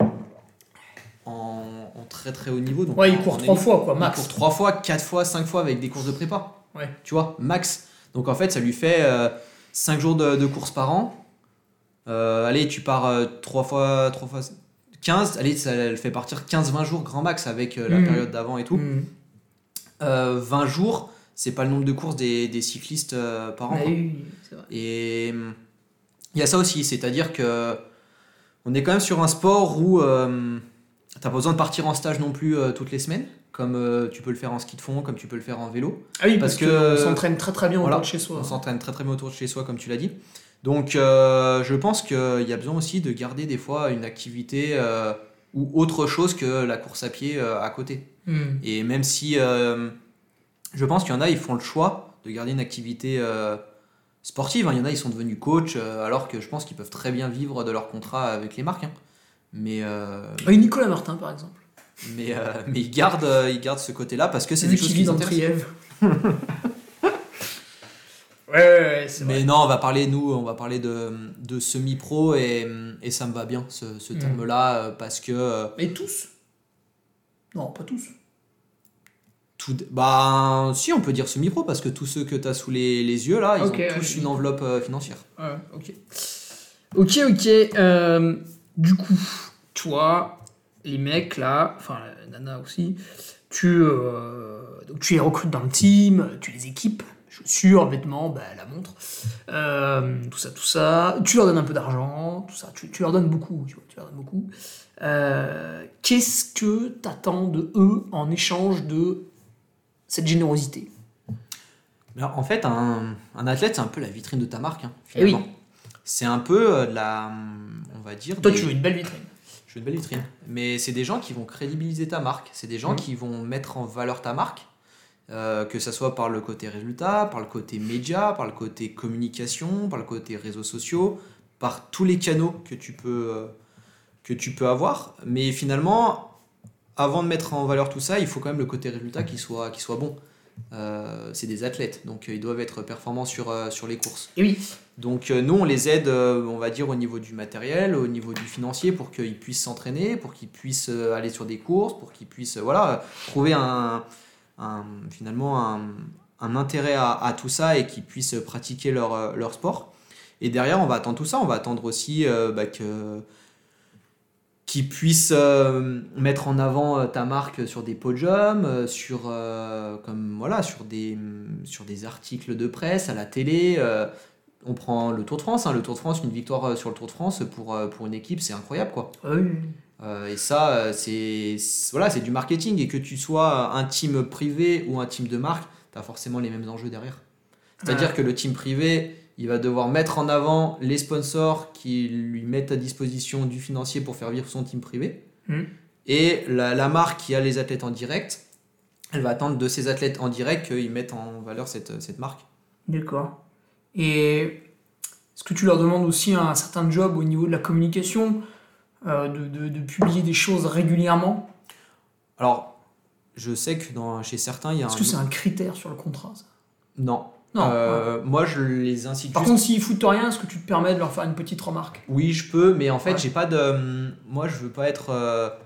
en très très haut niveau. Donc ouais, il court 3 fois, quoi, max. Il court 3 fois, 4 fois, 5 fois avec des courses de prépa. Ouais. Tu vois, max. Donc en fait, ça lui fait 5 jours de course par an. Allez, tu pars 3 fois 15, allez, ça le fait partir 15-20 jours grand max avec la période d'avant et tout. 20 jours, c'est pas le nombre de courses des cyclistes par an. Oui, c'est vrai. Et il y a ça aussi, c'est-à-dire que on est quand même sur un sport où t'as pas besoin de partir en stage non plus toutes les semaines, comme tu peux le faire en ski de fond, comme tu peux le faire en vélo. Ah oui, parce qu'on s'entraîne très très bien autour de chez soi. On s'entraîne très très bien autour de chez soi, comme tu l'as dit. Donc je pense qu'il y a besoin aussi de garder des fois une activité ou autre chose que la course à pied à côté. Et même si je pense qu'il y en a, ils font le choix de garder une activité sportive. Il y en a, ils sont devenus coach alors que je pense qu'ils peuvent très bien vivre de leur contrat avec les marques. Mais Nicolas Martin par exemple. Mais ils gardent ce côté-là parce que c'est des choses qui vivent dans Trièves. Ouais, c'est vrai. Mais non, on va parler de semi-pro et ça me va bien ce terme-là parce que. Mais tous? Non, pas tous. Si, on peut dire semi-pro parce que tous ceux que tu as sous les yeux là, ils ont tous une enveloppe financière. Ouais, ok. Du coup, toi, les mecs là, enfin Nana aussi, tu les recrutes dans le team, tu les équipes. Chaussures, vêtements, la montre, tout ça. Tu leur donnes un peu d'argent, tout ça. Tu leur donnes beaucoup, tu leur donnes beaucoup. Qu'est-ce que t'attends de eux en échange de cette générosité? Alors, en fait, un athlète, c'est un peu la vitrine de ta marque, finalement. Oui. C'est un peu on va dire... Toi, tu veux une belle vitrine. Je veux une belle vitrine. Mais c'est des gens qui vont crédibiliser ta marque. C'est des gens qui vont mettre en valeur ta marque. Que ça soit par le côté résultat, par le côté média, par le côté communication, par le côté réseaux sociaux, par tous les canaux que tu peux avoir. Mais finalement, avant de mettre en valeur tout ça, il faut quand même le côté résultat qui soit bon. c'est des athlètes, donc ils doivent être performants sur les courses. Et oui. Donc nous, on les aide, on va dire, au niveau du matériel, au niveau du financier, pour qu'ils puissent s'entraîner, pour qu'ils puissent aller sur des courses, pour qu'ils puissent trouver finalement un intérêt à tout ça et qu'ils puissent pratiquer leur sport. Et derrière, on va attendre tout ça. On va attendre aussi qu'ils puissent mettre en avant ta marque sur des podiums, sur des articles de presse, à la télé. On prend le Tour de France. Le Tour de France, une victoire sur le Tour de France pour une équipe, c'est incroyable, quoi. Oui. Et ça, c'est du marketing. Et que tu sois un team privé ou un team de marque, tu as forcément les mêmes enjeux derrière. C'est-à-dire que le team privé, il va devoir mettre en avant les sponsors qui lui mettent à disposition du financier pour faire vivre son team privé. Et la marque qui a les athlètes en direct, elle va attendre de ces athlètes en direct qu'ils mettent en valeur cette marque. D'accord. Et est-ce que tu leur demandes aussi un certain job au niveau de la communication, de publier des choses régulièrement? Alors, je sais que chez certains, il y a Est-ce que c'est un critère sur le contrat, ça? Non. Ouais. Moi, je les incite. Par contre, s'ils foutent rien, est-ce que tu te permets de leur faire une petite remarque? Oui, je peux, mais en fait, j'ai pas de. Moi, je veux pas être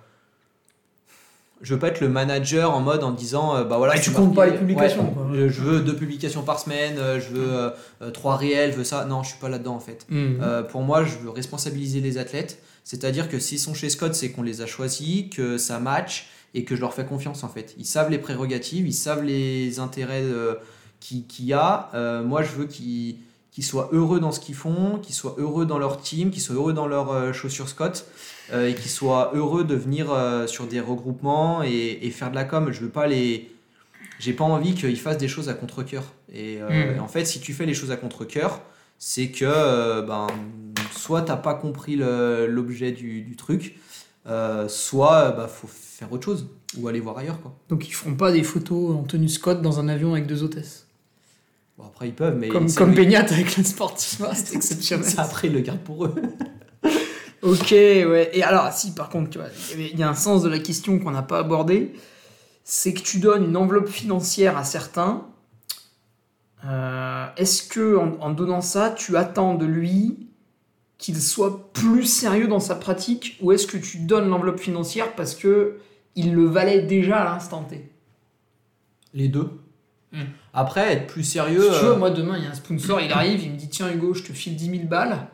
le manager en mode en disant tu comptes pas les publications, quoi. Je veux 2 publications par semaine, je veux 3 réels, je veux ça. Non, je suis pas là-dedans en fait. Pour moi, je veux responsabiliser les athlètes, c'est-à-dire que s'ils sont chez Scott, c'est qu'on les a choisis, que ça match et que je leur fais confiance en fait. Ils savent les prérogatives, ils savent les intérêts qu'il y a. Moi, je veux qu'ils soient heureux dans ce qu'ils font, qu'ils soient heureux dans leur team, qu'ils soient heureux dans leurs chaussures Scott, et qu'ils soient heureux de venir sur des regroupements et faire de la com. J'ai pas envie qu'ils fassent des choses à contre-cœur. Et en fait, si tu fais les choses à contre-cœur, c'est que soit t'as pas compris l'objet du truc, soit faut faire autre chose ou aller voir ailleurs, quoi. Donc ils feront pas des photos en tenue Scott dans un avion avec 2 hôtesses. Bon, après ils peuvent, mais comme Beignat avec la Sportiva, c'est exceptionnel. Ça, après ils le gardent pour eux. Ok, ouais. Et alors, si par contre, tu vois, il y a un sens de la question qu'on n'a pas abordé, c'est que tu donnes une enveloppe financière à certains. Est-ce que en donnant ça, tu attends de lui qu'il soit plus sérieux dans sa pratique, ou est-ce que tu donnes l'enveloppe financière parce que il le valait déjà à l'instant T? Les deux. Après, être plus sérieux. Si tu veux, moi demain, il y a un sponsor, il arrive, il me dit tiens Hugo, je te file 10 000 balles.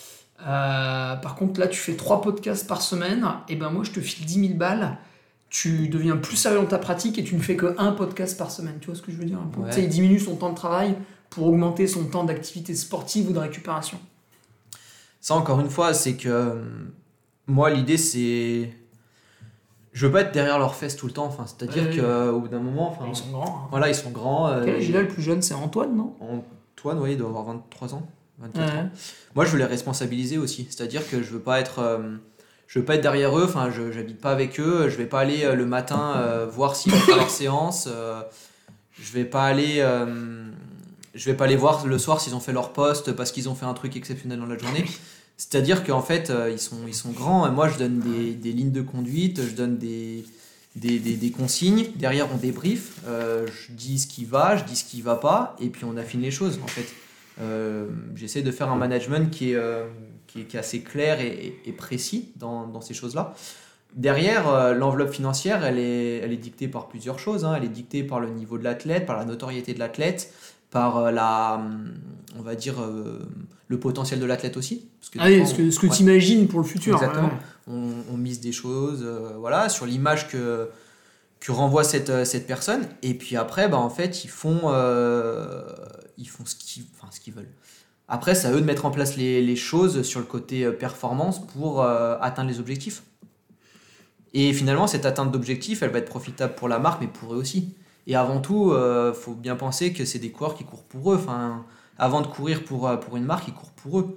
Par contre, là, tu fais 3 podcasts par semaine, et ben moi, je te file 10 000 balles. Tu deviens plus sérieux dans ta pratique et tu ne fais que 1 podcast par semaine. Tu vois ce que je veux dire un peu? Ouais. Tu sais, il diminue son temps de travail pour augmenter son temps d'activité sportive ou de récupération. Ça, encore une fois, c'est que moi, l'idée, c'est. Je veux pas être derrière leurs fesses tout le temps. Enfin, c'est-à-dire qu'au bout d'un moment. Ils sont grands. Hein. Voilà, ils sont grands. Quel âge il a le plus jeune? C'est Antoine, non? Antoine, oui, il doit avoir 23 ans. 24 ans. Moi, je veux les responsabiliser aussi. C'est-à-dire que je veux pas être derrière eux. Enfin, j'habite pas avec eux. Je vais pas aller le matin voir s'ils vont faire leur séance. Je vais pas aller voir le soir s'ils ont fait leur poste parce qu'ils ont fait un truc exceptionnel dans la journée. C'est-à-dire qu'en fait, ils sont grands. Et moi, je donne des lignes de conduite, je donne des consignes. Derrière, on débrief. Je dis ce qui va, je dis ce qui va pas. Et puis, on affine les choses, en fait. J'essaie de faire un management qui est assez clair et précis dans ces choses-là. Derrière, l'enveloppe financière, elle est dictée par plusieurs choses. Elle est dictée par le niveau de l'athlète, par la notoriété de l'athlète, par on va dire, le potentiel de l'athlète aussi. Parce que ce que tu imagines pour le futur. Exactement. Ouais. On mise des choses sur l'image que renvoie cette personne. Et puis après, en fait, ils font ce qu'ils veulent. Après, c'est à eux de mettre en place les choses sur le côté performance pour atteindre les objectifs. Et finalement, cette atteinte d'objectifs, elle va être profitable pour la marque, mais pour eux aussi. Et avant tout, faut bien penser que c'est des coureurs qui courent pour eux. Enfin, avant de courir pour une marque, ils courent pour eux.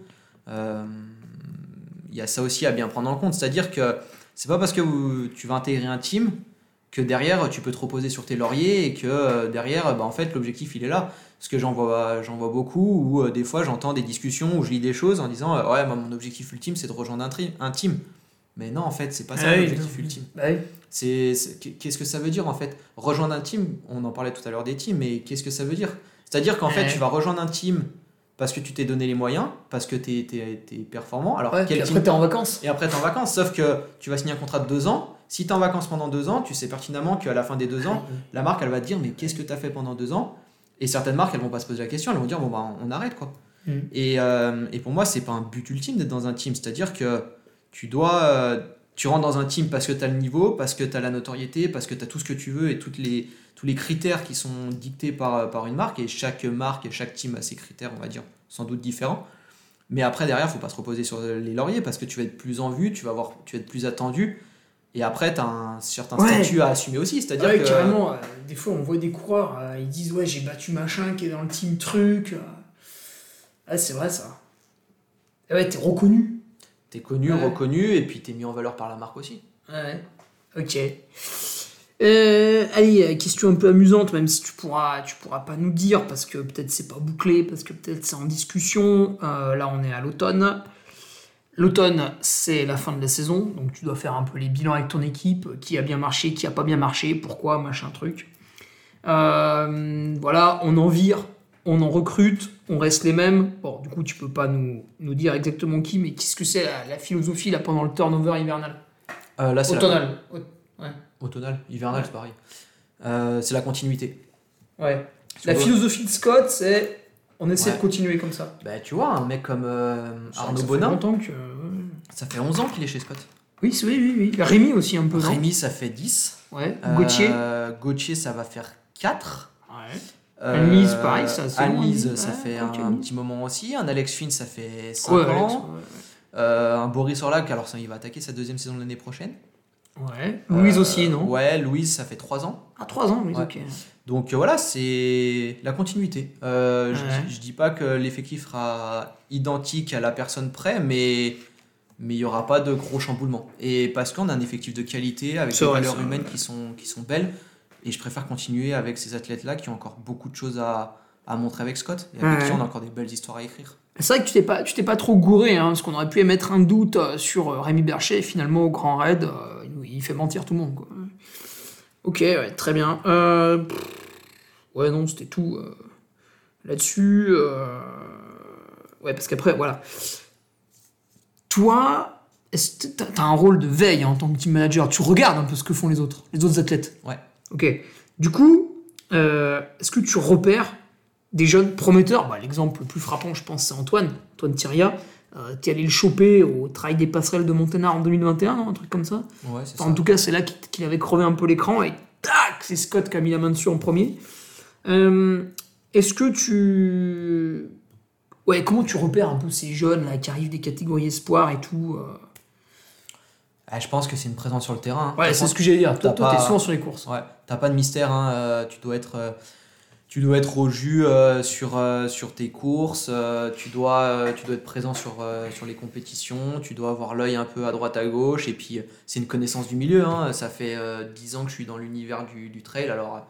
Y a ça aussi à bien prendre en compte. C'est-à-dire que c'est pas parce que tu vas intégrer un team que derrière, tu peux te reposer sur tes lauriers et que derrière, en fait, l'objectif, il est là. Parce que j'en vois beaucoup où des fois, j'entends des discussions où je lis des choses en disant « Ouais, mon objectif ultime, c'est de rejoindre un team. » Mais non, en fait, c'est pas ça Ah oui, l'objectif non. ultime. Bah oui. Qu'est-ce que ça veut dire en fait? Rejoindre un team, on en parlait tout à l'heure des teams, mais qu'est-ce que ça veut dire? C'est-à-dire qu'en fait, Ouais. tu vas rejoindre un team parce que tu t'es donné les moyens, parce que t'es performant. Alors, Ouais, quel puis team? après, t'es en vacances. Et après, t'es en vacances. Sauf que tu vas signer un contrat de 2 ans. Si t'es en vacances pendant 2 ans, tu sais pertinemment qu'à la fin des 2 ans, la marque, elle va te dire, mais qu'est-ce que t'as fait pendant 2 ans? Et certaines marques, elles vont pas se poser la question, elles vont dire, bon, bah, on arrête, quoi. Mm. Et pour moi, c'est pas un but ultime d'être dans un team. C'est-à-dire que tu dois. Tu rentres dans un team parce que tu as le niveau, parce que tu as la notoriété, parce que tu as tout ce que tu veux et tous les critères qui sont dictés par une marque. Et chaque marque et chaque team a ses critères, on va dire, sans doute différents. Mais après, derrière, il ne faut pas se reposer sur les lauriers parce que tu vas être plus en vue, tu vas être plus attendu. Et après, tu as un certain Ouais. statut à assumer aussi. C'est-à-dire Ouais, que. carrément. Des fois, on voit des coureurs, ils disent ouais, j'ai battu machin qui est dans le team truc. Ah, c'est vrai ça. Et ouais, t'es reconnu. Tu es connu, Ouais. reconnu, et puis tu es mis en valeur par la marque aussi. Ouais. Ok. Allez, question un peu amusante, même si tu pourras pas nous dire parce que peut-être c'est pas bouclé, parce que peut-être c'est en discussion. Là, on est à l'automne. L'automne, c'est la fin de la saison, donc tu dois faire un peu les bilans avec ton équipe, qui a bien marché, qui a pas bien marché, pourquoi, machin truc. Voilà, on en vire, on en recrute, on reste les mêmes. Bon, du coup, tu peux pas nous dire exactement qui, mais qu'est-ce que c'est la philosophie là pendant le turnover hivernal? Là, c'est Automnal. automnal, hivernal, Ouais. c'est pareil. C'est la continuité. Ouais. Tu La vois. philosophie de Scott, c'est on essaie Ouais. de continuer comme ça. Bah, tu vois, un mec comme Ça Arnaud fait Bonin, longtemps que. ça fait 11 ans qu'il est chez Scott. Oui, oui. Rémi aussi un peu, non? Rémi, ça fait 10. Ouais. Gauthier. Gauthier, ça va faire 4. Ouais. Anne-Lise, pareil, ça, c'est long, Anne-Lise, Anne-Lise. ça Ouais, fait ok, un Anne-Lise. petit moment aussi. Un Alex Finn, ça fait 5 Ouais, ans. Alex, Un Boris Orlac, alors ça, il va attaquer sa deuxième saison de l'année prochaine. ouais. Louise aussi, non? Ouais, Louise, ça fait 3 ans. Ah, 3 ans, oui, Ouais. ok. Donc voilà, c'est la continuité. Ouais. Je dis pas que l'effectif sera identique à la personne près, mais il n'y aura pas de gros chamboulements. Et parce qu'on a un effectif de qualité, avec C'est des vrai, valeurs ça, humaines ouais. qui sont belles, et je préfère continuer avec ces athlètes-là qui ont encore beaucoup de choses à montrer avec Scott, et avec Ouais. qui on a encore des belles histoires à écrire. C'est vrai que tu t'es pas trop gouré, hein, parce qu'on aurait pu émettre un doute sur Rémi Bercher, et finalement, au Grand Raid, il fait mentir tout le monde, quoi. Ok, ouais, très bien. Ouais, non, c'était tout là-dessus. Ouais, parce qu'après, voilà. Toi, est-ce que t'as un rôle de veille hein, en tant que team manager. Tu regardes un peu ce que font les autres athlètes. Ouais. Ok. Du coup, est-ce que tu repères des jeunes prometteurs? L'exemple le plus frappant, je pense, c'est Antoine Thierrya, qui allait le choper au Trail des Passerelles de Monténard en 2021, non, un truc comme ça. Ouais, c'est En tout cas, c'est là qu'il avait crevé un peu l'écran et tac, c'est Scott qui a mis la main dessus en premier. Est-ce que tu... Ouais, comment tu repères un peu ces jeunes là qui arrivent des catégories espoirs et tout Je pense que c'est une présence sur le terrain. Ouais, c'est ce que j'allais dire. Toi, t'as t'es pas- souvent sur les courses. Ouais, t'as pas de mystère, hein, tu dois être au jus sur tes courses, tu dois être présent sur les compétitions, tu dois avoir l'œil un peu à droite à gauche, et puis c'est une connaissance du milieu, hein, ça fait 10 ans que je suis dans l'univers du trail, alors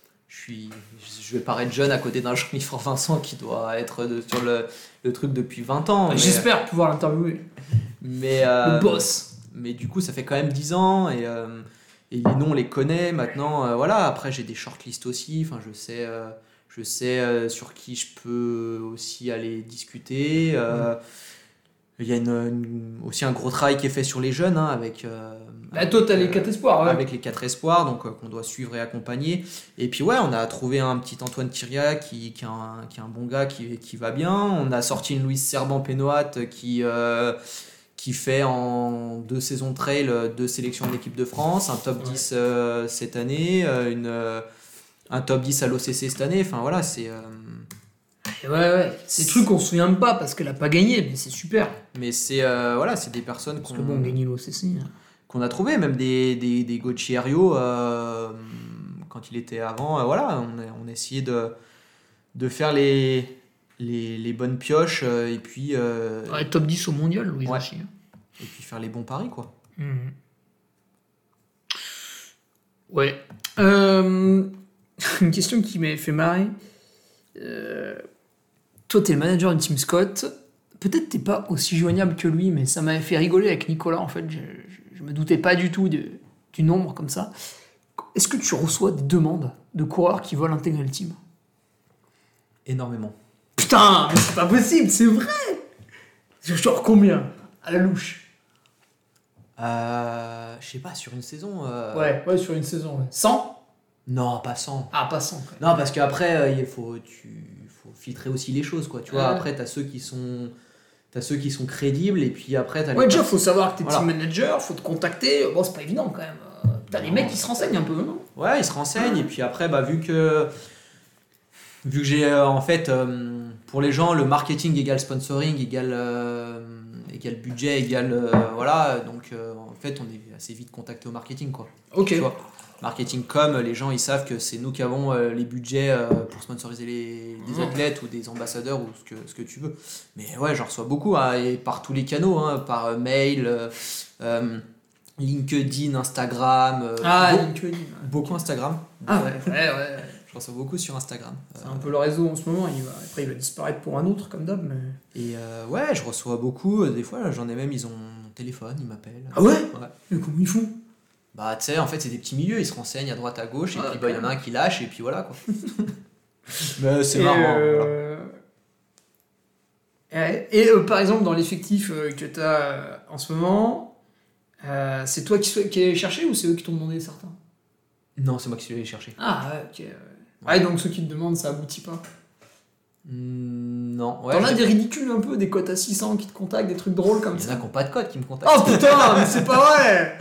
je vais paraître jeune à côté d'un Jean-Yves Vincent qui doit être sur le truc depuis 20 ans. J'espère pouvoir l'interviewer. Mais, Le boss. mais du coup, ça fait quand même 10 ans et les noms, on les connaît maintenant. Voilà. Après, j'ai des shortlists aussi. Enfin, je sais sur qui je peux aussi aller discuter. Il y a aussi un gros travail qui est fait sur les jeunes, hein, avec Toi, t'as les 4 espoirs. Ouais. avec les 4 espoirs, donc qu'on doit suivre et accompagner. Et puis ouais, on a trouvé un petit Antoine Thierya qui est un bon gars qui va bien. On a sorti une Louise Serban-Pénoat qui fait en 2 saisons de trail 2 sélections de l'équipe de France, un top 10 cette année, un top 10 à l'OCC cette année. Enfin voilà, c'est... Ouais. C'est des trucs qu'on se souvient pas parce qu'elle a pas gagné, mais c'est super. mais c'est voilà, c'est des personnes Parce que bon, gagner l'OCC. qu'on a trouvé, même des Gauthier Herriot, quand il était avant, voilà, on a essayé de faire les bonnes pioches et puis Top 10 au mondial, Louise Ouais. aussi. et puis faire les bons paris, quoi. Mhm. Ouais. Une question qui m'avait fait marrer. Toi, t'es le manager du Team Scott. peut-être t'es pas aussi joignable que lui, mais ça m'avait fait rigoler avec Nicolas, en fait. Je me doutais pas du tout du nombre comme ça. Est-ce que tu reçois des demandes de coureurs qui veulent intégrer le team? Énormément. Putain, mais c'est pas possible, c'est vrai! Genre combien? À la louche? Je sais pas, sur une saison. Ouais, sur une saison. Ouais. 100? Non, pas 100. Ah, pas 100. Quand même. Non, parce qu'après, il faut filtrer aussi les choses, quoi. Tu vois, après, t'as ceux qui sont crédibles, et puis après, t'as ouais, déjà, faut savoir que t'es voilà. team manager, faut te contacter. Bon, c'est pas évident quand même. T'as les mecs qui se renseignent un peu, non? Ouais, ils se renseignent, et puis après, bah, vu que j'ai, en fait, pour les gens, le marketing égale sponsoring, égale budget, égale. Voilà, donc en fait, on est assez vite contacté au marketing, quoi. Ok. Tu vois, marketing com, les gens ils savent que c'est nous qui avons les budgets pour sponsoriser des athlètes ou des ambassadeurs ou ce que tu veux. Mais ouais, j'en reçois beaucoup, hein, et par tous les canaux, hein, par mail, LinkedIn, Instagram. LinkedIn. Beaucoup Instagram. Ah ouais. Je reçois beaucoup sur Instagram. C'est un peu le réseau en ce moment, après il va disparaître pour un autre comme d'hab. Mais... Et ouais, je reçois beaucoup, des fois j'en ai même, ils ont mon téléphone, ils m'appellent. Ah ouais? Ouais. Mais comment ils font? Bah tu sais, en fait c'est des petits milieux, ils se renseignent à droite à gauche, et puis bah, y en a un qui lâche, et puis voilà quoi. Mais c'est marrant. Voilà. Et par exemple, dans l'effectif que tu as en ce moment, c'est toi qui es cherché ou c'est eux qui t'ont demandé certains? Non, c'est moi qui suis allé chercher. Ah ouais, ok. Ouais, donc ceux qui te demandent, ça aboutit pas. Non, ouais. T'en as des ridicules un peu, des cotes à 600 qui te contactent, des trucs drôles comme ça. Il y en a qui n'ont pas de code qui me contactent. Oh putain, mais c'est pas vrai!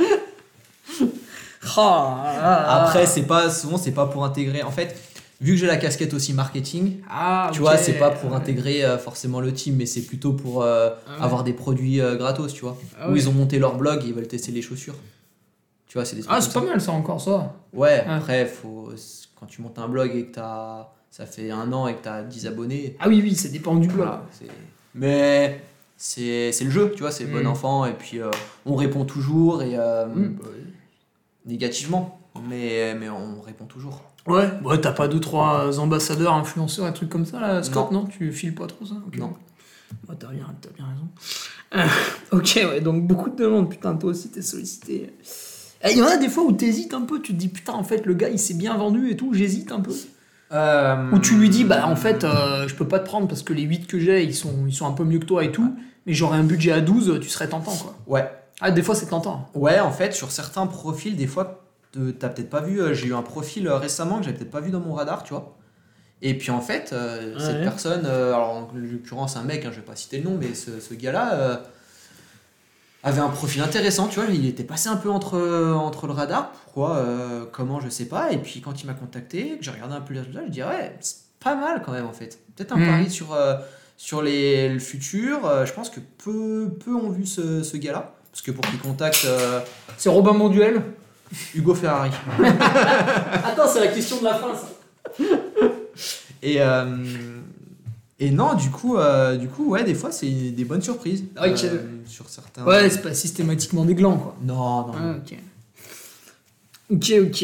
Après, souvent, c'est pas pour intégrer. En fait, vu que j'ai la casquette aussi marketing, tu vois, c'est pas pour intégrer forcément le team, mais c'est plutôt pour avoir des produits gratos, tu vois. Où ils ont monté leur blog et ils veulent tester les chaussures. Tu vois, c'est des trucs c'est pas mal ça, encore ça. Ouais, après, quand tu montes un blog et que ça fait 1 an et que t'as 10 abonnés. Ah oui, ça dépend du blog. Voilà, mais c'est le jeu, tu vois, c'est bon enfant, et puis on répond toujours, et négativement, mais on répond toujours. Ouais, t'as pas 2-3 ambassadeurs, influenceurs, un truc comme ça là, Scott, non? Tu files pas trop ça? Okay. Non. T'as bien raison. Ok, ouais, donc beaucoup de demandes, putain, toi aussi t'es sollicité. Il y en a des fois où t'hésites un peu, tu te dis putain, en fait, le gars il s'est bien vendu et tout, j'hésite un peu. Ou tu lui dis, bah en fait, je peux pas te prendre parce que les 8 que j'ai, ils sont un peu mieux que toi et tout, mais j'aurais un budget à 12, tu serais tentant quoi. Ouais. Ah, des fois c'est tentant. Ouais, en fait, sur certains profils, des fois, t'as peut-être pas vu, j'ai eu un profil récemment que j'avais peut-être pas vu dans mon radar, tu vois. Et puis en fait, cette personne, alors en l'occurrence un mec, hein, je vais pas citer le nom, mais ce gars-là avait un profil intéressant, tu vois, il était passé un peu entre le radar, pourquoi, comment, je sais pas, et puis quand il m'a contacté, que j'ai regardé un peu les résultats, je dis ouais, c'est pas mal quand même en fait. Peut-être un pari sur le futur, je pense que peu ont vu ce gars-là, parce que pour qu'il contacte... C'est Robin Monduel? Hugo Ferrari. Attends, c'est la question de la fin ça. Et non, du coup, ouais, des fois, c'est des bonnes surprises. Sur certains... Ouais, c'est pas systématiquement des glands, quoi. Non. Ok.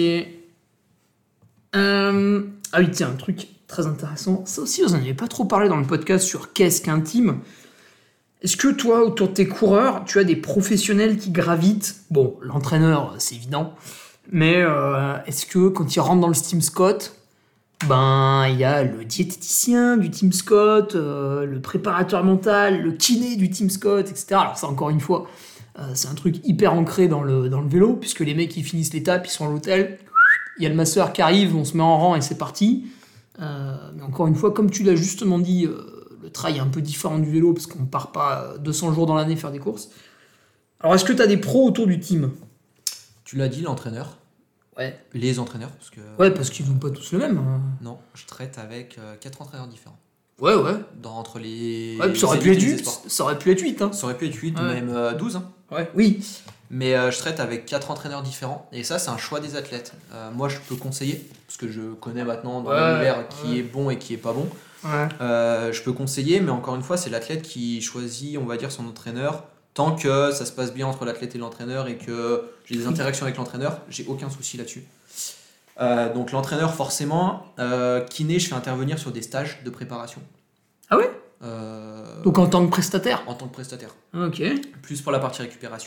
Ah oui, tiens, un truc très intéressant. Ça aussi, vous en avez pas trop parlé dans le podcast sur qu'est-ce qu'un team. Est-ce que toi, autour de tes coureurs, tu as des professionnels qui gravitent? Bon, l'entraîneur, c'est évident. Mais est-ce que quand ils rentrent dans le Team Scott... il y a le diététicien du Team Scott, le préparateur mental, le kiné du Team Scott, etc. Alors ça, encore une fois, c'est un truc hyper ancré dans le vélo, puisque les mecs, ils finissent l'étape, ils sont à l'hôtel, il y a le masseur qui arrive, on se met en rang et c'est parti. Mais encore une fois, comme tu l'as justement dit, le trail est un peu différent du vélo, parce qu'on ne part pas 200 jours dans l'année faire des courses. Alors, est-ce que tu as des pros autour du team? Tu l'as dit, l'entraîneur. Ouais. Les entraîneurs, parce que... Ouais, parce qu'ils n'ont pas tous le même. Non, je traite avec 4 entraîneurs différents. Ouais. Entre les... Ouais, puis ça aurait pu être 8. Ça aurait pu être 8, hein. Ça aurait pu être 8, ou même 12, hein. Ouais, oui. Mais je traite avec 4 entraîneurs différents, et ça, c'est un choix des athlètes. Moi, je peux conseiller, parce que je connais maintenant dans l'univers qui est bon et qui est pas bon. Ouais. Je peux conseiller, mais encore une fois, c'est l'athlète qui choisit, on va dire, son entraîneur. Tant que ça se passe bien entre l'athlète et l'entraîneur et que j'ai des interactions avec l'entraîneur, j'ai aucun souci là-dessus. Donc l'entraîneur, forcément, kiné, je fais intervenir sur des stages de préparation. Ah ouais? Donc en tant que prestataire. En tant que prestataire. Ok. Plus pour la partie récupération.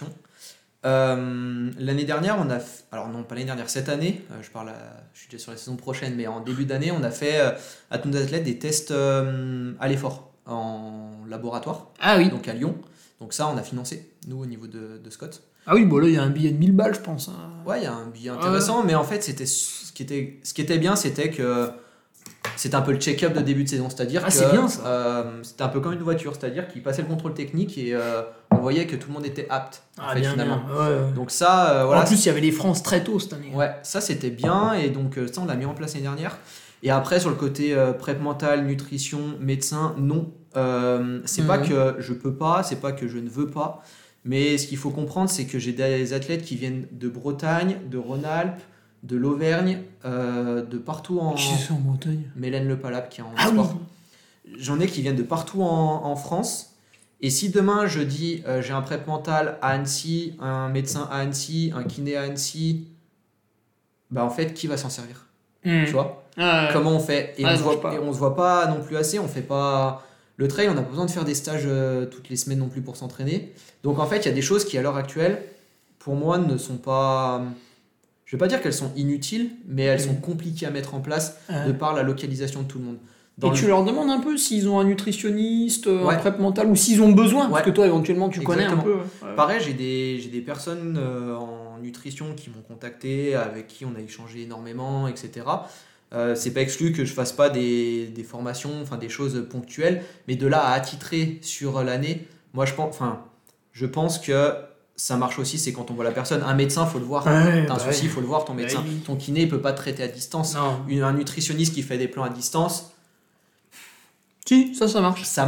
L'année dernière, alors non pas l'année dernière, cette année, je suis déjà sur la saison prochaine, mais en début d'année, on a fait à tous nos athlètes des tests à l'effort en laboratoire, Ah oui. donc à Lyon. Donc ça, on a financé, nous, au niveau de Scott. Ah oui, bon là, il y a un billet de 1000 balles, je pense. Ouais, il y a un billet intéressant, mais en fait, ce qui était bien, c'était que c'était un peu le check-up de début de saison, c'est-à-dire que c'est bien, ça. c'était un peu comme une voiture, c'est-à-dire qu'il passait le contrôle technique et on voyait que tout le monde était apte, en fait, bien, finalement. bien. Ouais. Donc ça, voilà. En plus, il y avait les France très tôt cette année. Ouais, ça c'était bien, et donc ça, on l'a mis en place l'année dernière. Et après, sur le côté prep mental, nutrition, médecin, non. C'est pas que je peux pas, c'est pas que je ne veux pas, mais ce qu'il faut comprendre, c'est que j'ai des athlètes qui viennent de Bretagne, de Rhône-Alpes, de l'Auvergne, de partout en... Qui c'est en Bretagne? Mélène Le Palap qui est en sport. Oui. J'en ai qui viennent de partout en France. Et si demain je dis j'ai un prep mental à Annecy, un médecin à Annecy, un kiné à Annecy, bah en fait, qui va s'en servir? Tu vois? Comment on fait? Et on se voit pas non plus assez, on fait pas... Le trail, on n'a pas besoin de faire des stages toutes les semaines non plus pour s'entraîner. Donc en fait, il y a des choses qui, à l'heure actuelle, pour moi, ne sont pas... Je vais pas dire qu'elles sont inutiles, mais elles sont compliquées à mettre en place de par la localisation de tout le monde. Tu leur demandes un peu s'ils ont un nutritionniste, un prep mental, ou s'ils ont besoin, parce que toi, éventuellement, tu connais un peu. Ouais. Pareil, j'ai des personnes en nutrition qui m'ont contacté, avec qui on a échangé énormément, etc. C'est pas exclu que je fasse pas des formations, enfin des choses ponctuelles, mais de là à attitrer sur l'année, moi je pense que ça marche aussi, c'est quand on voit la personne. Un médecin, faut le voir. T'as un souci, il faut le voir, ton médecin. Ton kiné, il peut pas te traiter à distance. Un nutritionniste qui fait des plans à distance. Si, ça marche. Ça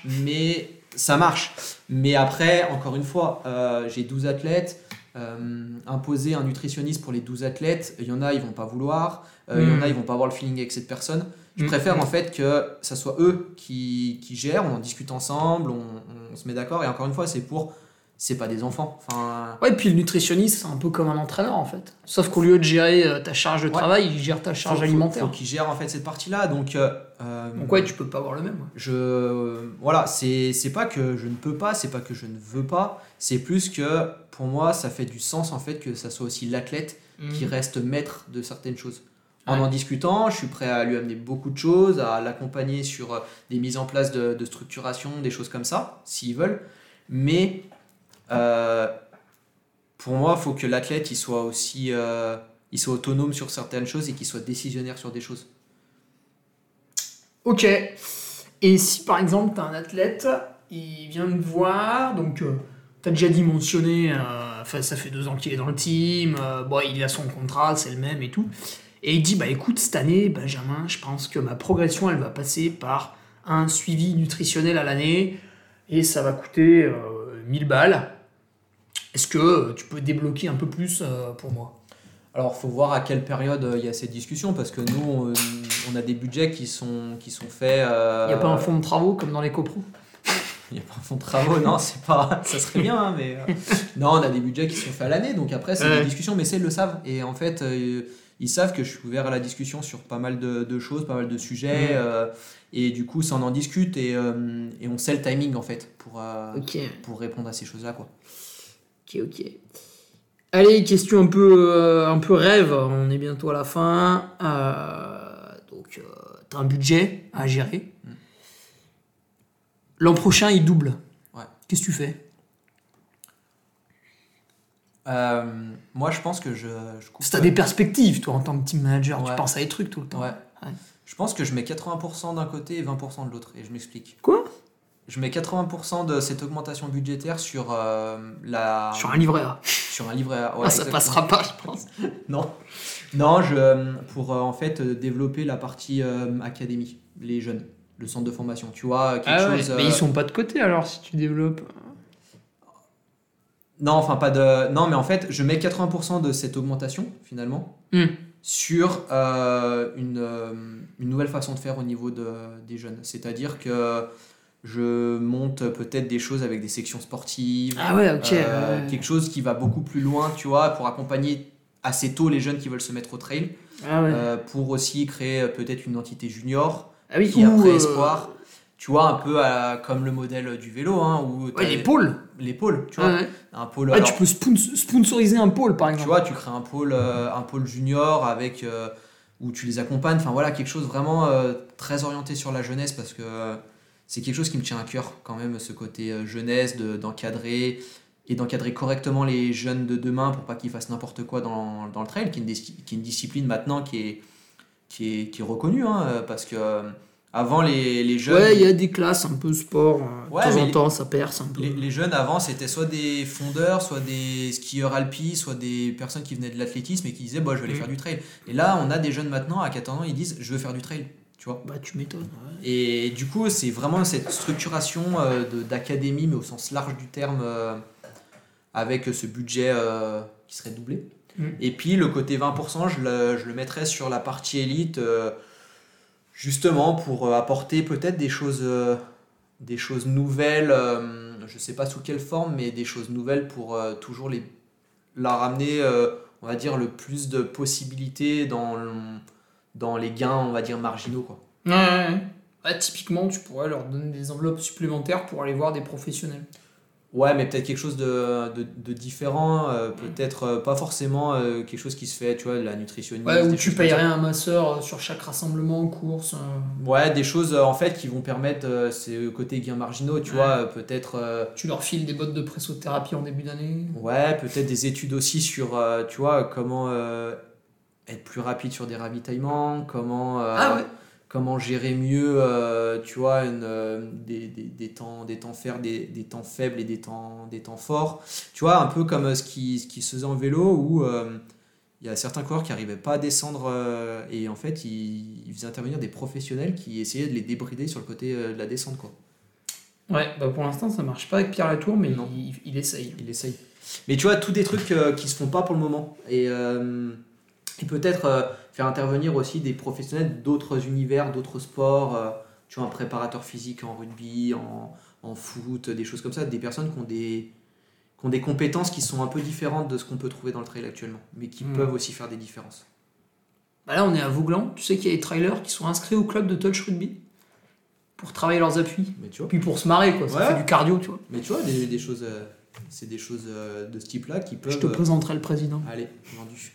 marche. Mais après, encore une fois, j'ai 12 athlètes. Imposer un nutritionniste pour les 12 athlètes, il y en a, ils vont pas vouloir. Il y en a, ils vont pas avoir le feeling avec cette personne. Je préfère en fait que ça soit eux qui gèrent, on en discute ensemble, on se met d'accord. Et encore une fois, c'est pas des enfants. Ouais, puis le nutritionniste, c'est un peu comme un entraîneur en fait. Sauf qu'au lieu de gérer ta charge de travail, il gère ta charge alimentaire. Faut qu'il gère en fait cette partie-là. Donc ouais, tu peux pas avoir le même. Voilà, c'est pas que je ne peux pas, c'est pas que je ne veux pas. C'est plus que pour moi, ça fait du sens en fait que ça soit aussi l'athlète qui reste maître de certaines choses. En discutant, je suis prêt à lui amener beaucoup de choses, à l'accompagner sur des mises en place de structuration, des choses comme ça, s'ils veulent. Mais pour moi, il faut que l'athlète il soit aussi il soit autonome sur certaines choses et qu'il soit décisionnaire sur des choses. Ok. Et si par exemple tu as un athlète, il vient me voir, donc tu as déjà mentionné, ça fait 2 ans qu'il est dans le team, il a son contrat, c'est le même et tout. Et il dit, écoute, cette année, Benjamin, je pense que ma progression, elle va passer par un suivi nutritionnel à l'année et ça va coûter 1000 balles. Est-ce que tu peux débloquer un peu plus pour moi? Alors, il faut voir à quelle période il y a cette discussion, parce que nous, on a des budgets qui sont faits... Il n'y a pas un fonds de travaux comme dans les copros? Il n'y a pas un fonds de travaux, non, c'est pas... ça serait bien, hein, mais... Non, on a des budgets qui sont faits à l'année, donc après, c'est des discussions, mais ils le savent. Et en fait, ils savent que je suis ouvert à la discussion sur pas mal de choses, pas mal de sujets, et du coup, ça on en discute, et on sait le timing, en fait, pour répondre à ces choses-là, quoi. Ok. Allez, question un peu rêve, on est bientôt à la fin. Donc, tu as un budget à gérer. L'an prochain, il double. Ouais. Qu'est-ce que tu fais? Moi, je pense que je coupe... Tu as des perspectives, toi, en tant que team manager. Tu penses à des trucs tout le temps. Ouais. Je pense que je mets 80% d'un côté et 20% de l'autre. Et je m'explique. Quoi? Je mets 80% de cette augmentation budgétaire sur Sur un livret A. Sur un livret A. Ouais, ça passera pas, je pense. Non, pour en fait développer la partie académie, les jeunes, le centre de formation. Tu vois, quelque chose. Mais ils sont pas de côté alors si tu développes. Non, pas de. Non, mais en fait, je mets 80% de cette augmentation finalement sur une nouvelle façon de faire au niveau des jeunes. C'est-à-dire que je monte peut-être des choses avec des sections sportives. Ah ouais, ok. Quelque chose qui va beaucoup plus loin, tu vois, pour accompagner assez tôt les jeunes qui veulent se mettre au trail. Ah ouais. Pour aussi créer peut-être une entité junior, qui après espoir. Tu vois, un peu comme le modèle du vélo, hein, où Ouais, les pôles. Les pôles, tu vois. Ouais. Un pôle, Ouais, alors, tu peux sponsoriser un pôle, par tu exemple. vois, tu crées un pôle junior avec où tu les accompagnes. Enfin voilà, quelque chose vraiment très orienté sur la jeunesse parce que c'est quelque chose qui me tient à cœur quand même, ce côté jeunesse, d'encadrer et d'encadrer correctement les jeunes de demain pour pas qu'ils fassent n'importe quoi dans le trail, qui est une discipline maintenant qui est reconnue, hein, parce que avant les jeunes. Ouais, il y a des classes un peu sport. Ouais, De temps mais en temps, ça perce un peu. les jeunes avant, c'était soit des fondeurs, soit des skieurs alpins, soit des personnes qui venaient de l'athlétisme et qui disaient bah, je vais aller faire du trail. Et là, on a des jeunes maintenant à 14 ans, ils disent je veux faire du trail. Tu vois. Bah, tu m'étonnes. Ouais. Et du coup, c'est vraiment cette structuration d'académie, mais au sens large du terme, avec ce budget qui serait doublé. Et puis le côté 20%, je le mettrais sur la partie élite, justement pour apporter peut-être des choses nouvelles, je ne sais pas sous quelle forme, mais des choses nouvelles pour toujours la ramener, on va dire, le plus de possibilités dans les gains, on va dire, marginaux, quoi. Ouais. Bah, typiquement, tu pourrais leur donner des enveloppes supplémentaires pour aller voir des professionnels. Ouais, mais peut-être quelque chose de différent, peut-être pas forcément quelque chose qui se fait, tu vois, de la nutritionniste. Ouais, où des tu choses comme payerais ça. un masseur sur chaque rassemblement, course. Ouais, des choses en fait qui vont permettre ces côtés gains marginaux, tu vois, peut-être. Tu leur files des bottes de pressothérapie en début d'année. Ouais, peut-être des études aussi sur, tu vois, comment être plus rapide sur des ravitaillements, comment gérer mieux, tu vois, des temps faibles et des temps forts. Tu vois, un peu comme ce qui se faisait en vélo où il y a certains coureurs qui n'arrivaient pas à descendre et en fait, ils faisaient intervenir des professionnels qui essayaient de les débrider sur le côté de la descente, quoi. Ouais, bah pour l'instant ça marche pas avec Pierre Latour, mais Non. il essaye. Il essaye. Mais tu vois, tous des trucs qui se font pas pour le moment. Et peut-être faire intervenir aussi des professionnels d'autres univers, d'autres sports. Tu vois, un préparateur physique en rugby, en foot, des choses comme ça. Des personnes qui ont des compétences qui sont un peu différentes de ce qu'on peut trouver dans le trail actuellement. Mais qui peuvent aussi faire des différences. Bah là on est à Vauglan, tu sais qu'il y a des trailers qui sont inscrits au club de touch rugby pour travailler leurs appuis. Mais tu vois, Puis pour se marrer, quoi. Ça Ouais. fait du cardio, tu vois. mais tu vois des choses, c'est des choses de ce type-là qui peuvent. Je te présenterai le président. Allez, vendu.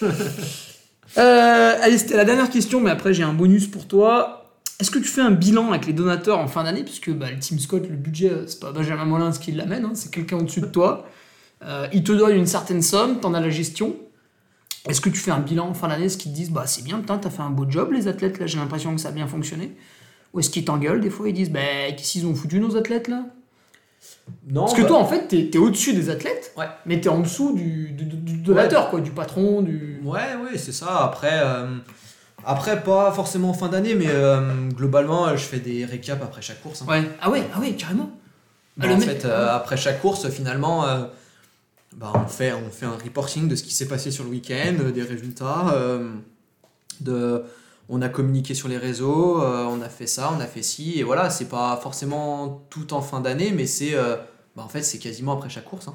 Allez, c'était la dernière question, mais après j'ai un bonus pour toi. Est-ce que tu fais un bilan avec les donateurs en fin d'année? Puisque bah, le Team Scott, le budget, c'est pas Benjamin Molins qui l'amène, hein, c'est quelqu'un au-dessus de toi. Il te donne une certaine somme, t'en as la gestion. Est-ce que tu fais un bilan en fin d'année? Est-ce qu'ils te disent, bah c'est bien, putain, t'as fait un beau job, les athlètes, là, j'ai l'impression que ça a bien fonctionné? Ou est-ce qu'ils t'engueulent des fois? Ils disent, bah qu'est-ce qu'ils ont foutu nos athlètes là? Non, Parce que toi, en fait, t'es au-dessus des athlètes, Ouais. mais t'es en dessous du donateur, quoi, du patron, du. Ouais, c'est ça. Après, pas forcément en fin d'année, mais globalement, je fais des récaps après chaque course, hein. Ouais. Ah ouais, carrément. Bah, le en mec- fait, après chaque course, finalement, bah, on fait un reporting de ce qui s'est passé sur le week-end, des résultats. On a communiqué sur les réseaux, on a fait ça, on a fait ci, et voilà, c'est pas forcément tout en fin d'année, mais en fait, c'est quasiment après chaque course, hein.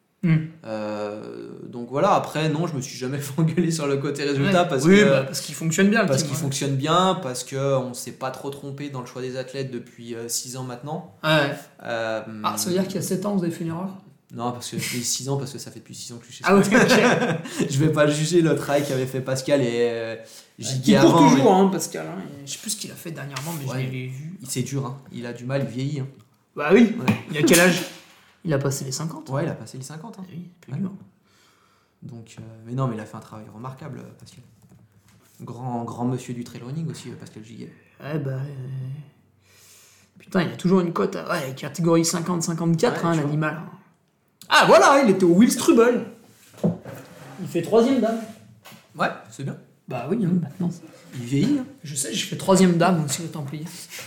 Donc voilà, après, non, je me suis jamais fait engueuler sur le côté résultat Ouais. parce Oui, que. bah, parce qu'il fonctionne bien. le Parce team, qu'il ouais. fonctionne bien, parce qu'on s'est pas trop trompé dans le choix des athlètes depuis 6 ans maintenant. Ouais. Euh, Ah, ça veut dire qu'il y a 7 ans, vous avez fait une erreur? Non, parce que 6 ans, parce que ça fait depuis 6 ans que je suis chez Ah ouais, Scott. ok. Je vais pas juger le travail qu'avait fait Pascal et Il court toujours, hein, Pascal. Hein. Je sais plus ce qu'il a fait dernièrement, mais Ouais. je l'ai vu. C'est dur, hein. Il a du mal, il vieillit, hein. Bah oui. Ouais. Il a quel âge? Il a passé les 50. Ouais, il a passé les 50, hein. Oui, plus Ouais. dur. Donc, mais non, mais il a fait un travail remarquable, Pascal. Grand monsieur du trail running aussi, Pascal Giguet. Ouais, bah. Putain, il a toujours une cote. Ouais, catégorie 50-54, Ouais, hein, tu vois. l'animal. Ah, voilà, il était au Will Strubel. Il fait 3ème dame. Ouais, c'est bien. Bah oui, hein, maintenant. Il vieillit, hein. Je sais, j'ai fait 3ème dame aussi au Templier.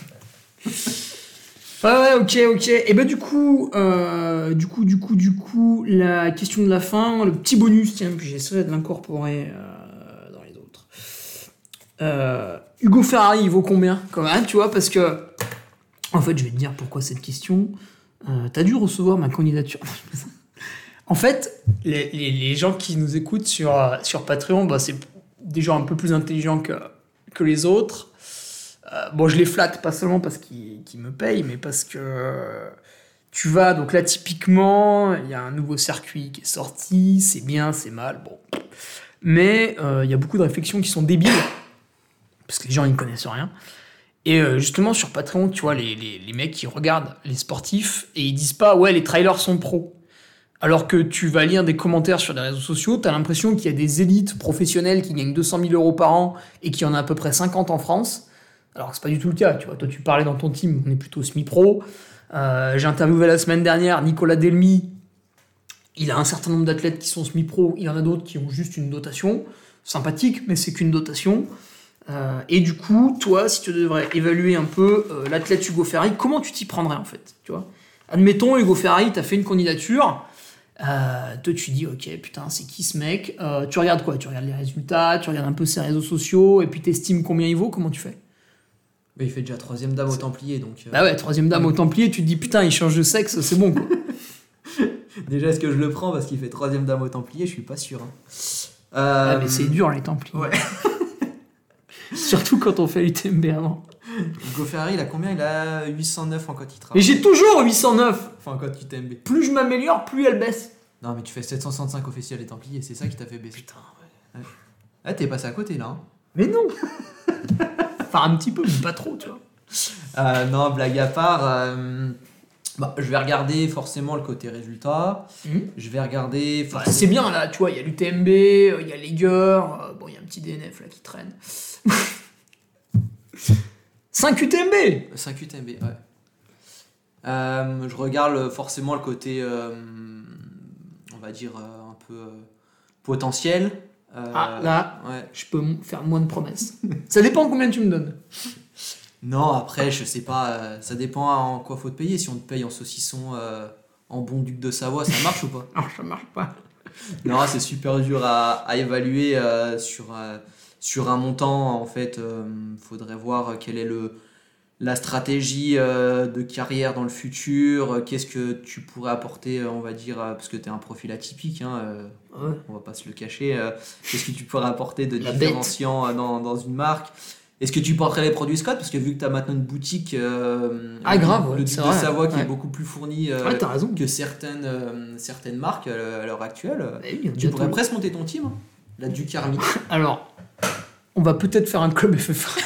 Ouais, ok. Et bah du coup, la question de la fin, le petit bonus, tiens, puis j'essaierai de l'incorporer dans les autres. Hugo Ferrari, il vaut combien quand même, tu vois, parce que, en fait, je vais te dire pourquoi cette question. T'as dû recevoir ma candidature. En fait, les gens qui nous écoutent sur Patreon, bah, c'est des gens un peu plus intelligents que les autres. Bon, je les flatte pas seulement parce qu'ils me payent, mais parce que tu vas, donc là typiquement, il y a un nouveau circuit qui est sorti, c'est bien, c'est mal, bon. Mais il y a beaucoup de réflexions qui sont débiles, parce que les gens ils ne connaissent rien. Et justement sur Patreon, tu vois, les mecs qui regardent les sportifs et ils disent pas ouais les trailers sont pros. Alors que tu vas lire des commentaires sur les réseaux sociaux, t'as l'impression qu'il y a des élites professionnelles qui gagnent 200 000 euros par an et qu'il y en a à peu près 50 en France. Alors que c'est pas du tout le cas, tu vois. Toi, tu parlais dans ton team, on est plutôt semi-pro. J'ai interviewé la semaine dernière Nicolas Delmy. Il a un certain nombre d'athlètes qui sont semi-pro. Il y en a d'autres qui ont juste une dotation. Sympathique, mais c'est qu'une dotation. Et du coup, toi, si tu devrais évaluer un peu l'athlète Hugo Ferrari, comment tu t'y prendrais en fait, tu vois? Admettons, Hugo Ferrari, t'as fait une candidature. Toi tu dis ok putain c'est qui ce mec, tu regardes quoi, tu regardes les résultats, tu regardes un peu ses réseaux sociaux et puis t'estimes combien il vaut, comment tu fais? Mais il fait déjà 3ème dame au Templier donc. Bah ouais, 3ème dame au Templier, tu te dis putain il change de sexe, c'est bon quoi. Déjà est-ce que je le prends parce qu'il fait 3ème dame au Templier, je suis pas sûr. Ah mais c'est dur les Templiers. Ouais. Surtout quand on fait l'UTMB avant. Hugo Ferrari il a combien? Il a 809 en cote ITRA. Mais j'ai toujours 809. Enfin en cote UTMB. Plus je m'améliore, plus elle baisse. Non mais tu fais 765 officiels et Templiers, c'est ça qui t'a fait baisser. Putain ouais. Ah t'es passé à côté là hein. Mais non. Enfin un petit peu, mais pas trop tu vois. Non, blague à part, je vais regarder forcément le côté résultat. Je vais regarder. Enfin, c'est bien là, tu vois, il y a l'UTMB, il y a Lager, bon, il y a un petit DNF là qui traîne. 5 UTMB 5 UTMB, ouais. Je regarde forcément le côté, on va dire, un peu potentiel. Là, ouais. je peux faire moins de promesses. Ça dépend combien tu me donnes. Non, après, je sais pas, ça dépend en quoi faut te payer. Si on te paye en saucisson, en bon duc de Savoie, ça marche ou pas? Non, ça marche pas. Non, c'est super dur à évaluer sur un montant. En fait, faudrait voir quelle est la stratégie de carrière dans le futur. Qu'est-ce que tu pourrais apporter, on va dire, parce que tu es un profil atypique, hein, Ouais. on va pas se le cacher. Qu'est-ce que tu pourrais apporter de La différenciant dans une marque? Est-ce que tu porterais les produits Scott? Parce que vu que tu as maintenant une boutique, grave, ouais, le c'est Duc de vrai, Savoie qui ouais. est beaucoup plus fourni Ouais, t'as raison. que certaines marques à l'heure actuelle, Bah oui, tu bientôt. pourrais presque monter ton team, hein. La Duc Army. Alors, on va peut-être faire un club FF.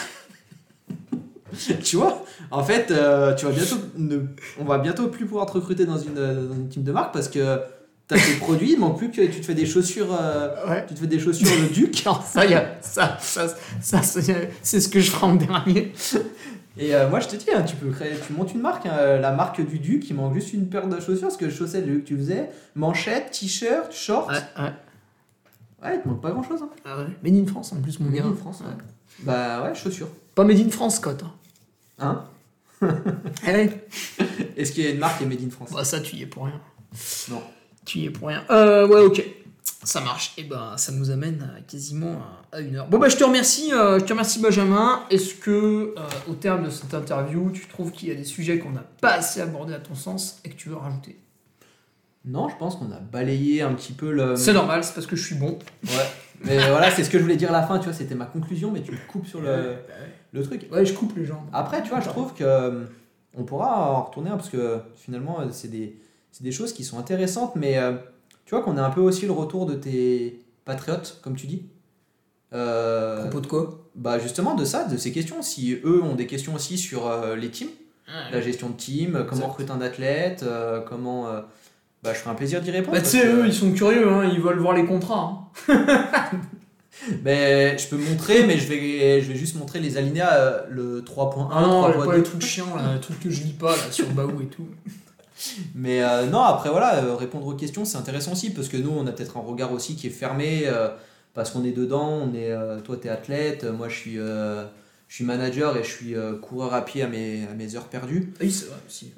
Tu vois, en fait, tu vas on va bientôt plus pouvoir te recruter dans une team de marque parce que t'as tes produits, il manque plus que tu te fais des chaussures, Ouais. tu te fais des chaussures le Duc. Alors, ça, c'est ce que je ferai en dernier. Et moi je te dis, hein, tu montes une marque, hein, la marque du Duc, il manque juste une paire de chaussures parce que les chaussettes que tu faisais, manchettes, t-shirt, shorts. Ouais. Ouais, il te manque pas grand chose. Hein. Ah ouais. Made in France en plus, mon Made gars. in France, ouais. Bah ouais, chaussures. Pas Made in France, Scott. Hein? Ouais. Est-ce qu'il y a une marque qui est Made in France? Bah, ça, tu y es pour rien. Non. Tu y es pour rien. Ouais, ok. Ça marche. Et ben, ça nous amène quasiment à 1 heure. Bon, bah, je te remercie, Benjamin. Est-ce que, au terme de cette interview, tu trouves qu'il y a des sujets qu'on n'a pas assez abordés à ton sens et que tu veux rajouter? Non, je pense qu'on a balayé un petit peu le. C'est normal, c'est parce que je suis bon. Ouais. Mais voilà, c'est ce que je voulais dire à la fin, tu vois, c'était ma conclusion, mais tu me coupes sur le truc. Ouais, je coupe les gens. Après, tu vois, je trouve que on pourra en retourner, hein, parce que finalement, c'est des choses qui sont intéressantes, mais tu vois qu'on a un peu aussi le retour de tes patriotes, comme tu dis. À propos de quoi? Bah justement de ça, de ces questions. Si eux ont des questions aussi sur les teams, la gestion de team, comment on recrute un athlète, comment... bah je ferai un plaisir d'y répondre. Bah, tu sais, eux, ils sont curieux, hein, ils veulent voir les contrats. Hein. Ben, je peux montrer, mais je vais juste montrer les alinéas, le 3.1, Ah non, 3.2. pas les trucs chiants, là, les trucs que je lis pas là, sur Baou et tout. Mais non, après voilà, répondre aux questions, c'est intéressant aussi, parce que nous, on a peut-être un regard aussi qui est fermé, parce qu'on est dedans, toi, t'es athlète, moi, je suis manager et je suis coureur à pied à mes heures perdues. Oui, c'est vrai aussi.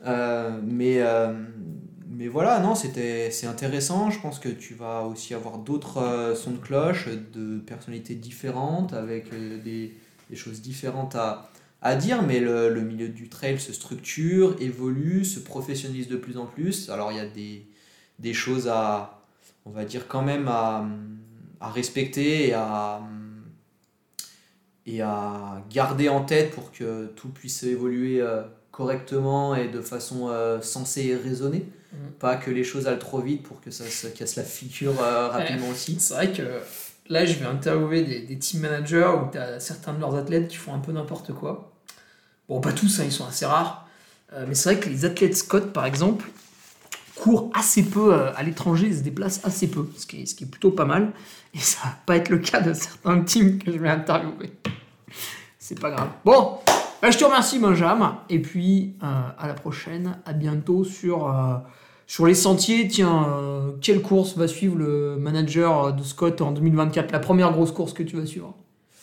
Mais voilà, non, c'est intéressant. Je pense que tu vas aussi avoir d'autres sons de cloche, de personnalités différentes, avec des choses différentes à dire. Mais le milieu du trail se structure, évolue, se professionnalise de plus en plus. Alors il y a des choses on va dire quand même à respecter et et à garder en tête pour que tout puisse évoluer correctement et de façon sensée et raisonnée. Pas que les choses aillent trop vite pour que ça se casse la figure rapidement aussi. C'est vrai que là, je vais interviewer des team managers où tu as certains de leurs athlètes qui font un peu n'importe quoi. Bon, pas tous, hein, ils sont assez rares. Mais c'est vrai que les athlètes Scott, par exemple, courent assez peu à l'étranger, ils se déplacent assez peu, ce qui est plutôt pas mal. Et ça va pas être le cas de certains teams que je vais interviewer. C'est pas grave. Bon, je te remercie, Benjamin. Et puis, à la prochaine. À bientôt sur les sentiers. Tiens, quelle course va suivre le manager de Scott en 2024 ? La première grosse course que tu vas suivre ?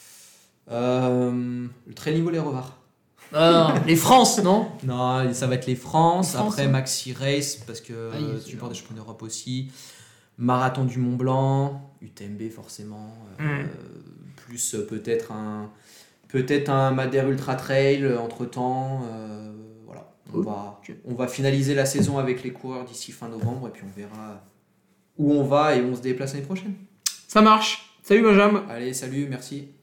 Le Training Valley Revard. Les France, non ? Non, ça va être les France. Après, hein. Maxi Race, parce que tu portes des championnats d'Europe aussi. Marathon du Mont Blanc, UTMB forcément. Plus peut-être un Madère Ultra Trail entre temps. Voilà. On va finaliser la saison avec les coureurs d'ici fin novembre et puis on verra où on va et où on se déplace l'année prochaine. Ça marche. Salut, Benjamin. Allez, salut, merci.